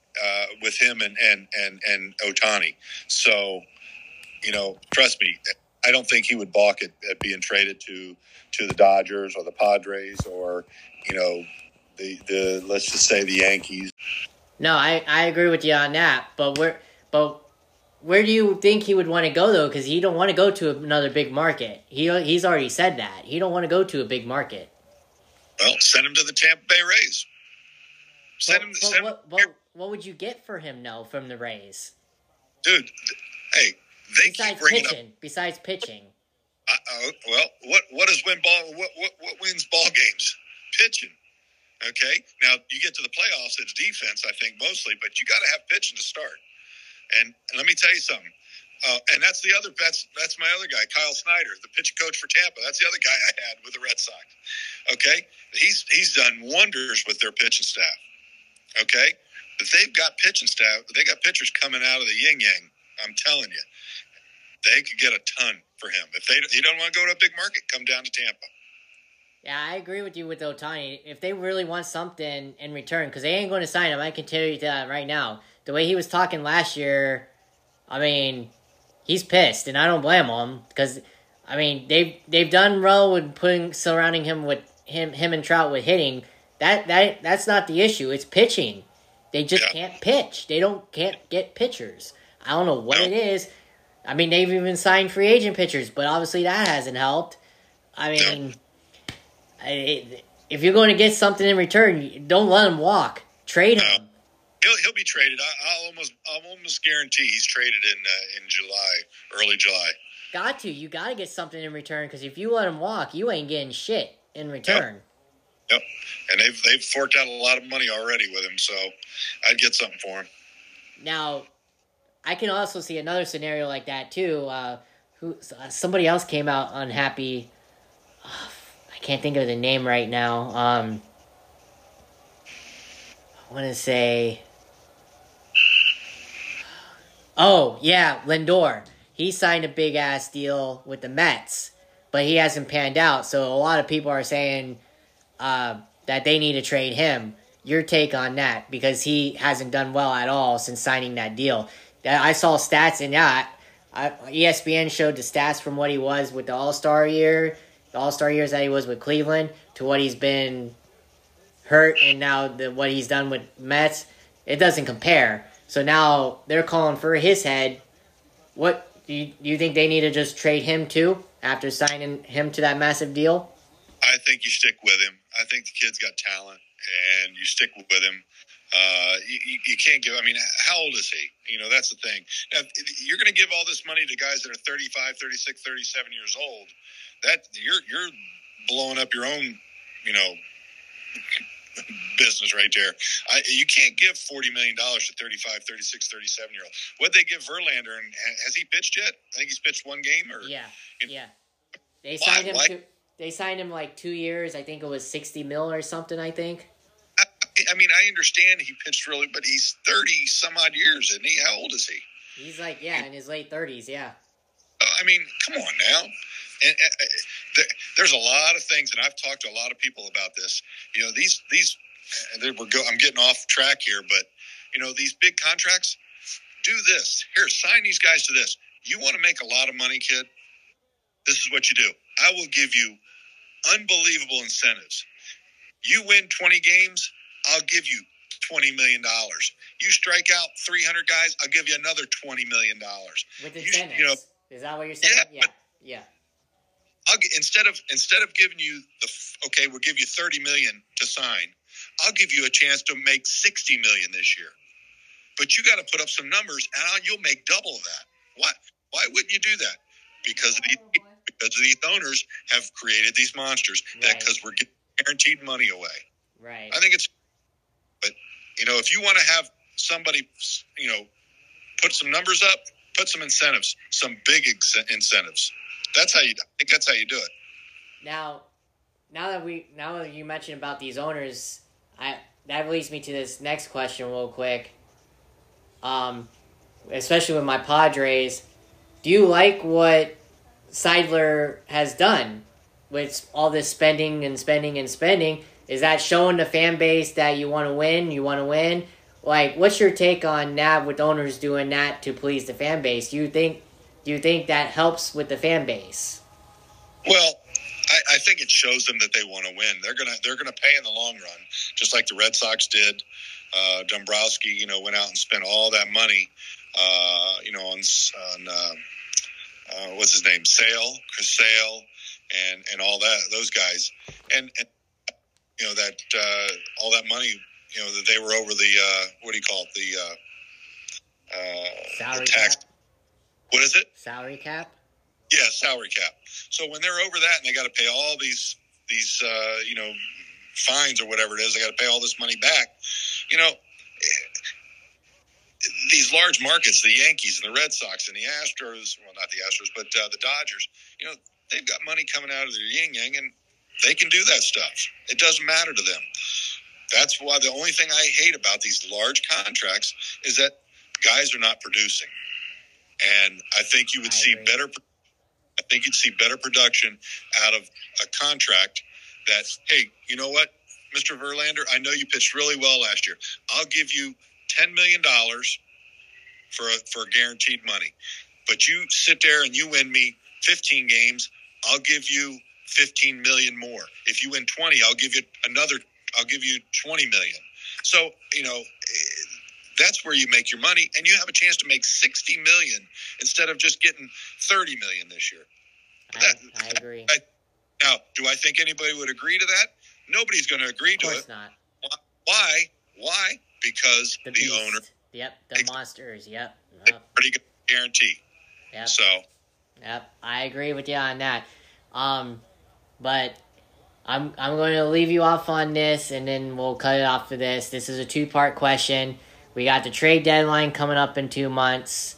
with him and Ohtani. So, trust me, I don't think he would balk at being traded to the Dodgers or the Padres or, the let's just say the Yankees. No, I agree with you on that. But where do you think he would want to go though? Because he don't want to go to another big market. He's already said that he don't want to go to a big market. Well, send him to the Tampa Bay Rays. What would you get for him though from the Rays? Dude, hey, Besides pitching. What does win ball? What wins ball games? Pitching. Okay. Now you get to the playoffs, it's defense, I think mostly, but you got to have pitching to start. And let me tell you something. And that's my other guy, Kyle Snyder, the pitching coach for Tampa. That's the other guy I had with the Red Sox. Okay, he's done wonders with their pitching staff. Okay, but they've got pitching staff. They got pitchers coming out of the yin yang. I'm telling you, they could get a ton for him. If he don't want to go to a big market, come down to Tampa. Yeah, I agree with you with Ohtani. If they really want something in return, because they ain't going to sign him, I can tell you that right now. The way he was talking last year, I mean, he's pissed, and I don't blame him because, I mean, they've done well with surrounding him with him and Trout with hitting. That's not the issue. It's pitching. They just can't pitch. Can't get pitchers. I don't know what it is. I mean, they've even signed free agent pitchers, but obviously that hasn't helped. I mean, if you're going to get something in return, don't let him walk. Trade him. He'll be traded. I'll almost guarantee he's traded in July, early July. You got to get something in return because if you let him walk, you ain't getting shit in return. Yep. And they've forked out a lot of money already with him, so I'd get something for him. Now, I can also see another scenario like that too. Somebody else came out unhappy. I can't think of the name right now. I want to say. Oh yeah, Lindor. He signed a big ass deal with the Mets, but he hasn't panned out. So a lot of people are saying that they need to trade him. Your take on that, because he hasn't done well at all since signing that deal. I saw stats, and ESPN showed the stats from what he was with the All-Star year, the All-Star years that he was with Cleveland, to what he's been hurt, and now what he's done with Mets. It doesn't compare. So now they're calling for his head. What do you think they need to just trade him too after signing him to that massive deal? I think you stick with him. I think the kid's got talent, and you stick with him. You can't give. I mean, how old is he? That's the thing. Now, you're going to give all this money to guys that are 35, 36, 37 years old. That you're blowing up your own, business right there. You can't give $40 million to 35, 36, 37-year-old. What'd they give Verlander? And has he pitched yet? I think he's pitched one game. Yeah. They signed him. They signed him like 2 years. I think it was $60 million or something. I think. I mean, I understand he pitched really, but he's 30 some odd years, isn't he? How old is he? He's like, in his late 30s. Yeah. I mean, come on now. And there's a lot of things, and I've talked to a lot of people about this. I'm getting off track here, but these big contracts. Do this here. Sign these guys to this. You want to make a lot of money, kid? This is what you do. I will give you unbelievable incentives. You win 20 games, I'll give you $20 million. You strike out 300 guys, I'll give you another $20 million. With incentives. Is that what you're saying? Yeah. Instead of giving you we'll give you $30 million to sign, I'll give you a chance to make $60 million this year. But you got to put up some numbers, and you'll make double that. Why wouldn't you do that? Because these owners have created these monsters. Right. Because we're getting guaranteed money away. Right. I think but if you want to have somebody, put some numbers up, put some incentives, some big incentives. I think that's how you do it. Now that you mentioned about these owners, that leads me to this next question real quick. Especially with my Padres, do you like what Seidler has done with all this spending and spending and spending? Is that showing the fan base that you want to win? You want to win? Like, what's your take on that with owners doing that to please the fan base? Do you think do you think that helps with the fan base? Well, I think it shows them that they want to win. They're gonna pay in the long run, just like the Red Sox did. Dombrowski, went out and spent all that money, on what's his name, Chris Sale, and all those guys, and that all that money, that they were over the what do you call it, Salary the tax. cap? What is it? Salary cap? Yeah, salary cap. So when they're over that and they got to pay all these fines or whatever it is, they got to pay all this money back. These large markets, the Yankees and the Red Sox and the Astros, well, not the Astros, but the Dodgers, they've got money coming out of their yin-yang, and they can do that stuff. It doesn't matter to them. That's why the only thing I hate about these large contracts is that guys are not producing. And I think you would see better. I think you'd see better production out of a contract that, hey, you know what, Mr. Verlander, I know you pitched really well last year. I'll give you $10 million for guaranteed money. But you sit there and you win me 15 games, I'll give you 15 million more. If you win 20, I'll give you 20 million. So, that's where you make your money, and you have a chance to make 60 million instead of just getting 30 million this year. I agree. Now, do I think anybody would agree to that? Nobody's going to agree to it. Of course not. Why? Because the owner. Yep, the monsters. Yep. Pretty good guarantee. Yep. So. Yep, I agree with you on that. But I'm going to leave you off on this, and then we'll cut it off for this. This is a 2-part question. We got the trade deadline coming up in 2 months.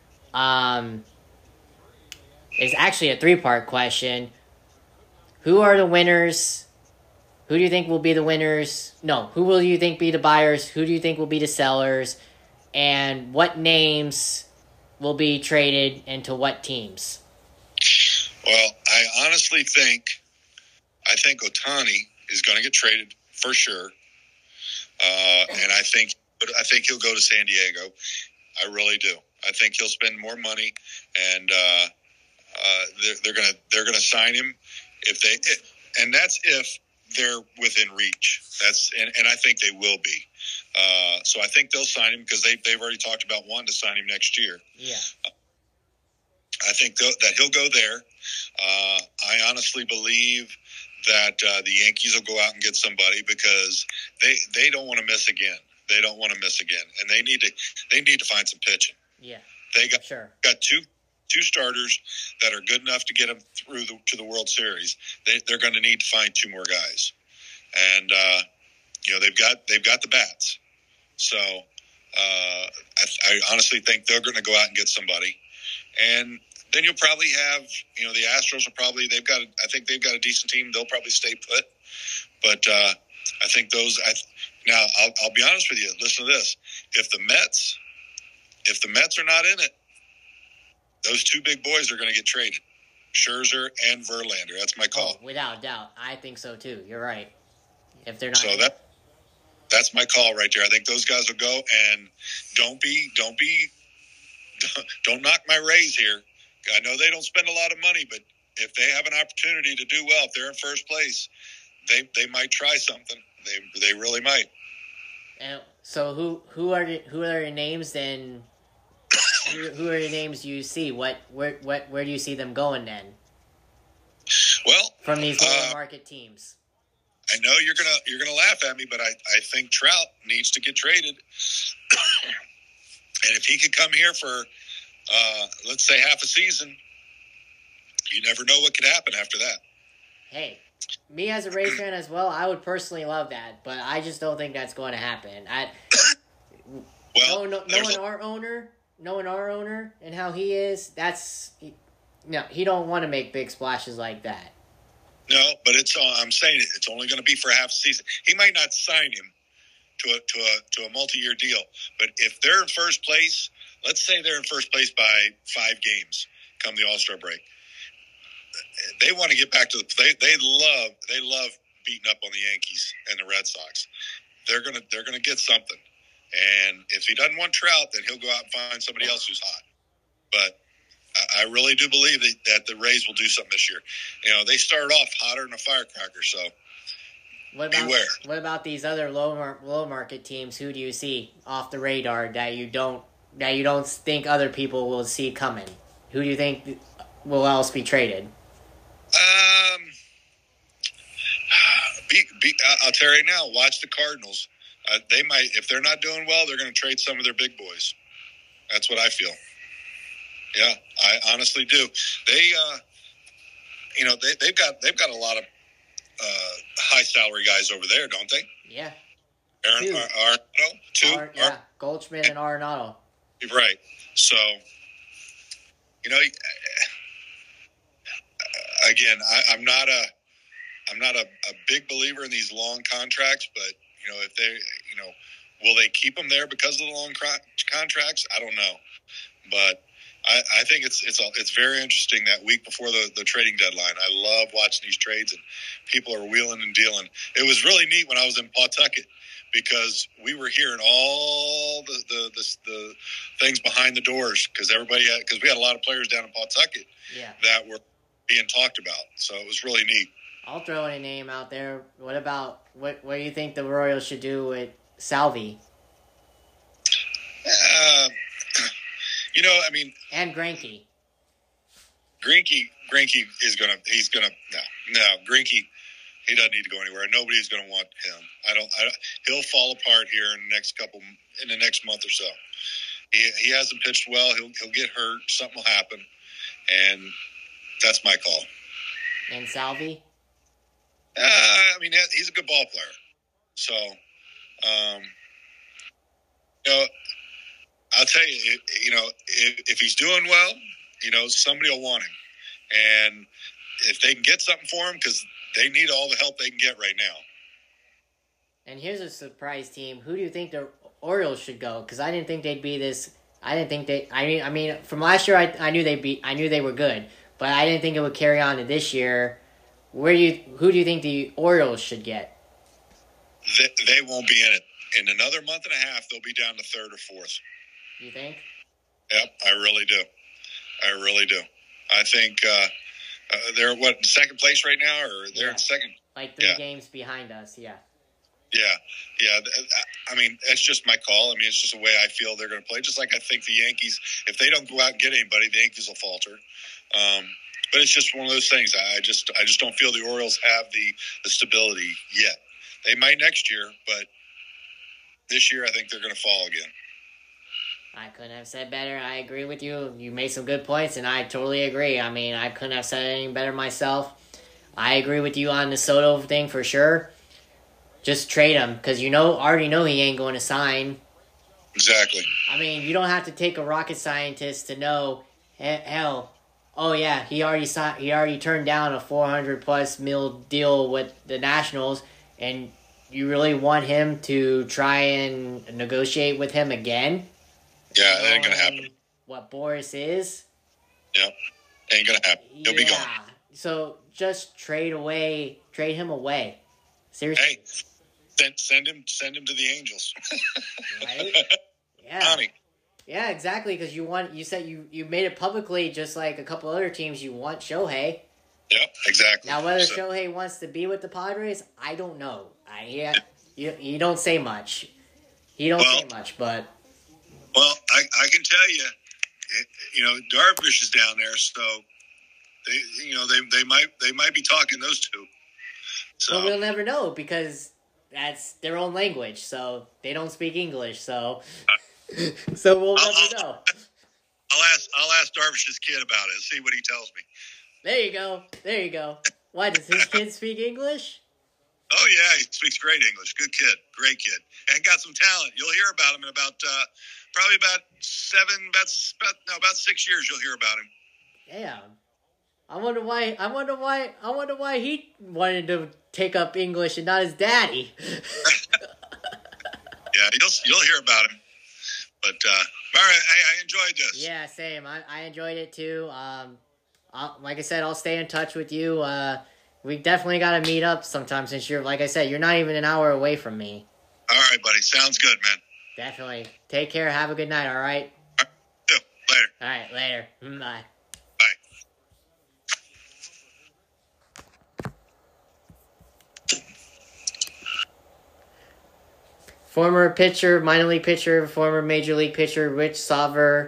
It's actually a 3-part question. Who are the winners? Who do you think will be the winners? No, who will you think be the buyers? Who do you think will be the sellers? And what names will be traded into what teams? Well, I honestly think Ohtani is going to get traded for sure. And I think he'll go to San Diego. I really do. I think he'll spend more money, and they're gonna sign him and that's if they're within reach. And I think they will be. So I think they'll sign him because they've already talked about wanting to sign him next year. Yeah. I think that he'll go there. I honestly believe that the Yankees will go out and get somebody because they don't want to miss again. They don't want to miss again, and they need to find some pitching. Yeah, they got two starters that are good enough to get them through to the World Series. They're going to need to find 2 more guys, and they've got the bats. So I honestly think they're going to go out and get somebody, and then you'll probably have the Astros I think they've got a decent team. They'll probably stay put, but I think those. Now, I'll be honest with you. Listen to this. If the Mets are not in it, those 2 big boys are going to get traded. Scherzer and Verlander. That's my call. Oh, without doubt. I think so, too. You're right. If they're not. So that's my call right there. I think those guys will go, and don't knock my Rays here. I know they don't spend a lot of money, but if they have an opportunity to do well, if they're in first place, they might try something. They really might. And so who are the names then? who are the names you see? Where do you see them going then? Well, from these lower market teams. I know you're gonna laugh at me, but I think Trout needs to get traded. And if he could come here for let's say half a season, you never know what could happen after that. Hey, me as a Rays fan as well, I would personally love that, but I just don't think that's going to happen. Knowing our owner and how he is, he don't want to make big splashes like that. No, but I'm saying it's only going to be for half a season. He might not sign him to a multi-year deal, but if they're in first place, let's say they're in first place by 5 games come the All-Star break. They want to get back to they love beating up on the Yankees and the Red Sox. They're gonna get something. And if he doesn't want Trout, then he'll go out and find somebody else who's hot. But I really do believe that the Rays will do something this year. You know, they started off hotter than a firecracker, so beware. What about these other low market teams? Who do you see off the radar that you don't think other people will see coming? Who do you think will else be traded? I'll tell you right now. Watch the Cardinals. They might, if they're not doing well, they're going to trade some of their big boys. That's what I feel. Yeah, I honestly do. They, they've got a lot of high salary guys over there, don't they? Yeah. Arenado, two. Goldschmidt and Arenado. Right. So, again, I'm not a big believer in these long contracts, but if they, will they keep them there because of the long contracts? I don't know, but I think it's very interesting that week before the trading deadline. I love watching these trades, and people are wheeling and dealing. It was really neat when I was in Pawtucket because we were hearing all the things behind the doors because we had a lot of players down in Pawtucket that were being talked about. So it was really neat. I'll throw a name out there. What do you think the Royals should do with Salvi? And Greinke. Greinke is gonna. Greinke. He doesn't need to go anywhere. Nobody's gonna want him. He'll fall apart here in the next month or so. He hasn't pitched well. He'll get hurt. Something will happen, and that's my call. And Salvi. He's a good ball player. So, I'll tell you, if he's doing well, somebody will want him. And if they can get something for him, because they need all the help they can get right now. And here's a surprise team. Who do you think the Orioles should go? Because I didn't think they'd be this. I didn't think they. I mean, from last year, I knew they were good, but I didn't think it would carry on to this year. Who do you think the Orioles should get? They won't be in it. In another month and a half, they'll be down to third or fourth. You think? Yep, I really do. I think they're in second place right now, or they're in second? Like 3 games behind us, yeah. Yeah. That's just my call. It's just the way I feel they're going to play. Just like I think the Yankees, if they don't go out and get anybody, the Yankees will falter. But it's just one of those things. I just don't feel the Orioles have the stability yet. They might next year, but this year I think they're going to fall again. I couldn't have said better. I agree with you. You made some good points, and I totally agree. I couldn't have said it any better myself. I agree with you on the Soto thing for sure. Just trade him, because already know he ain't going to sign. Exactly. You don't have to take a rocket scientist to know, hell, oh yeah, he already turned down a $400+ million deal with the Nationals, and you really want him to try and negotiate with him again? Yeah, that ain't gonna happen. What Boris is? Yep, ain't gonna happen. He'll be gone. So just trade him away. Seriously. Hey, send him to the Angels. Right? Yeah. Tommy. Yeah, exactly. Because you said you made it publicly, just like a couple other teams. You want Shohei. Yep, exactly. Now, whether Shohei wants to be with the Padres, I don't know. You don't say much. Say much, but. Well, I can tell you, Darvish is down there, so they might be talking those two. So we'll never know because that's their own language, so they don't speak English. So we'll never know. I'll ask Darvish's kid about it. See what he tells me. There you go. Why does his kid speak English? Oh yeah, he speaks great English. Good kid, great kid, and got some talent. You'll hear about him in about probably about 6 years. You'll hear about him. Damn. I wonder why he wanted to take up English and not his daddy. Yeah, you'll hear about him. But all right, I enjoyed this. Yeah, same. I enjoyed it too. Like I said, I'll stay in touch with you. We definitely got to meet up sometime since like I said, you're not even an hour away from me. All right, buddy. Sounds good, man. Definitely. Take care. Have a good night. All right. Later. All right. Later. Bye. former pitcher, minor league pitcher, former major league pitcher, Rich Sauver.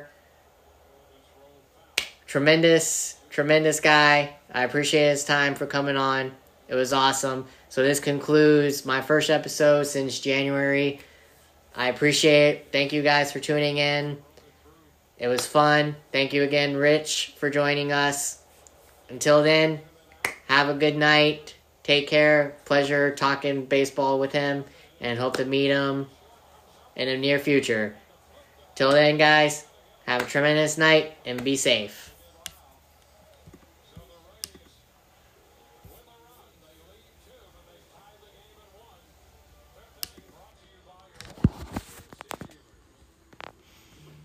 Tremendous guy. I appreciate his time for coming on. It was awesome. So this concludes my first episode since January. I appreciate it. Thank you guys for tuning in. It was fun. Thank you again, Rich, for joining us. Until then, have a good night. Take care. Pleasure talking baseball with him, and hope to meet him in the near future. Till then, guys, have a tremendous night and be safe.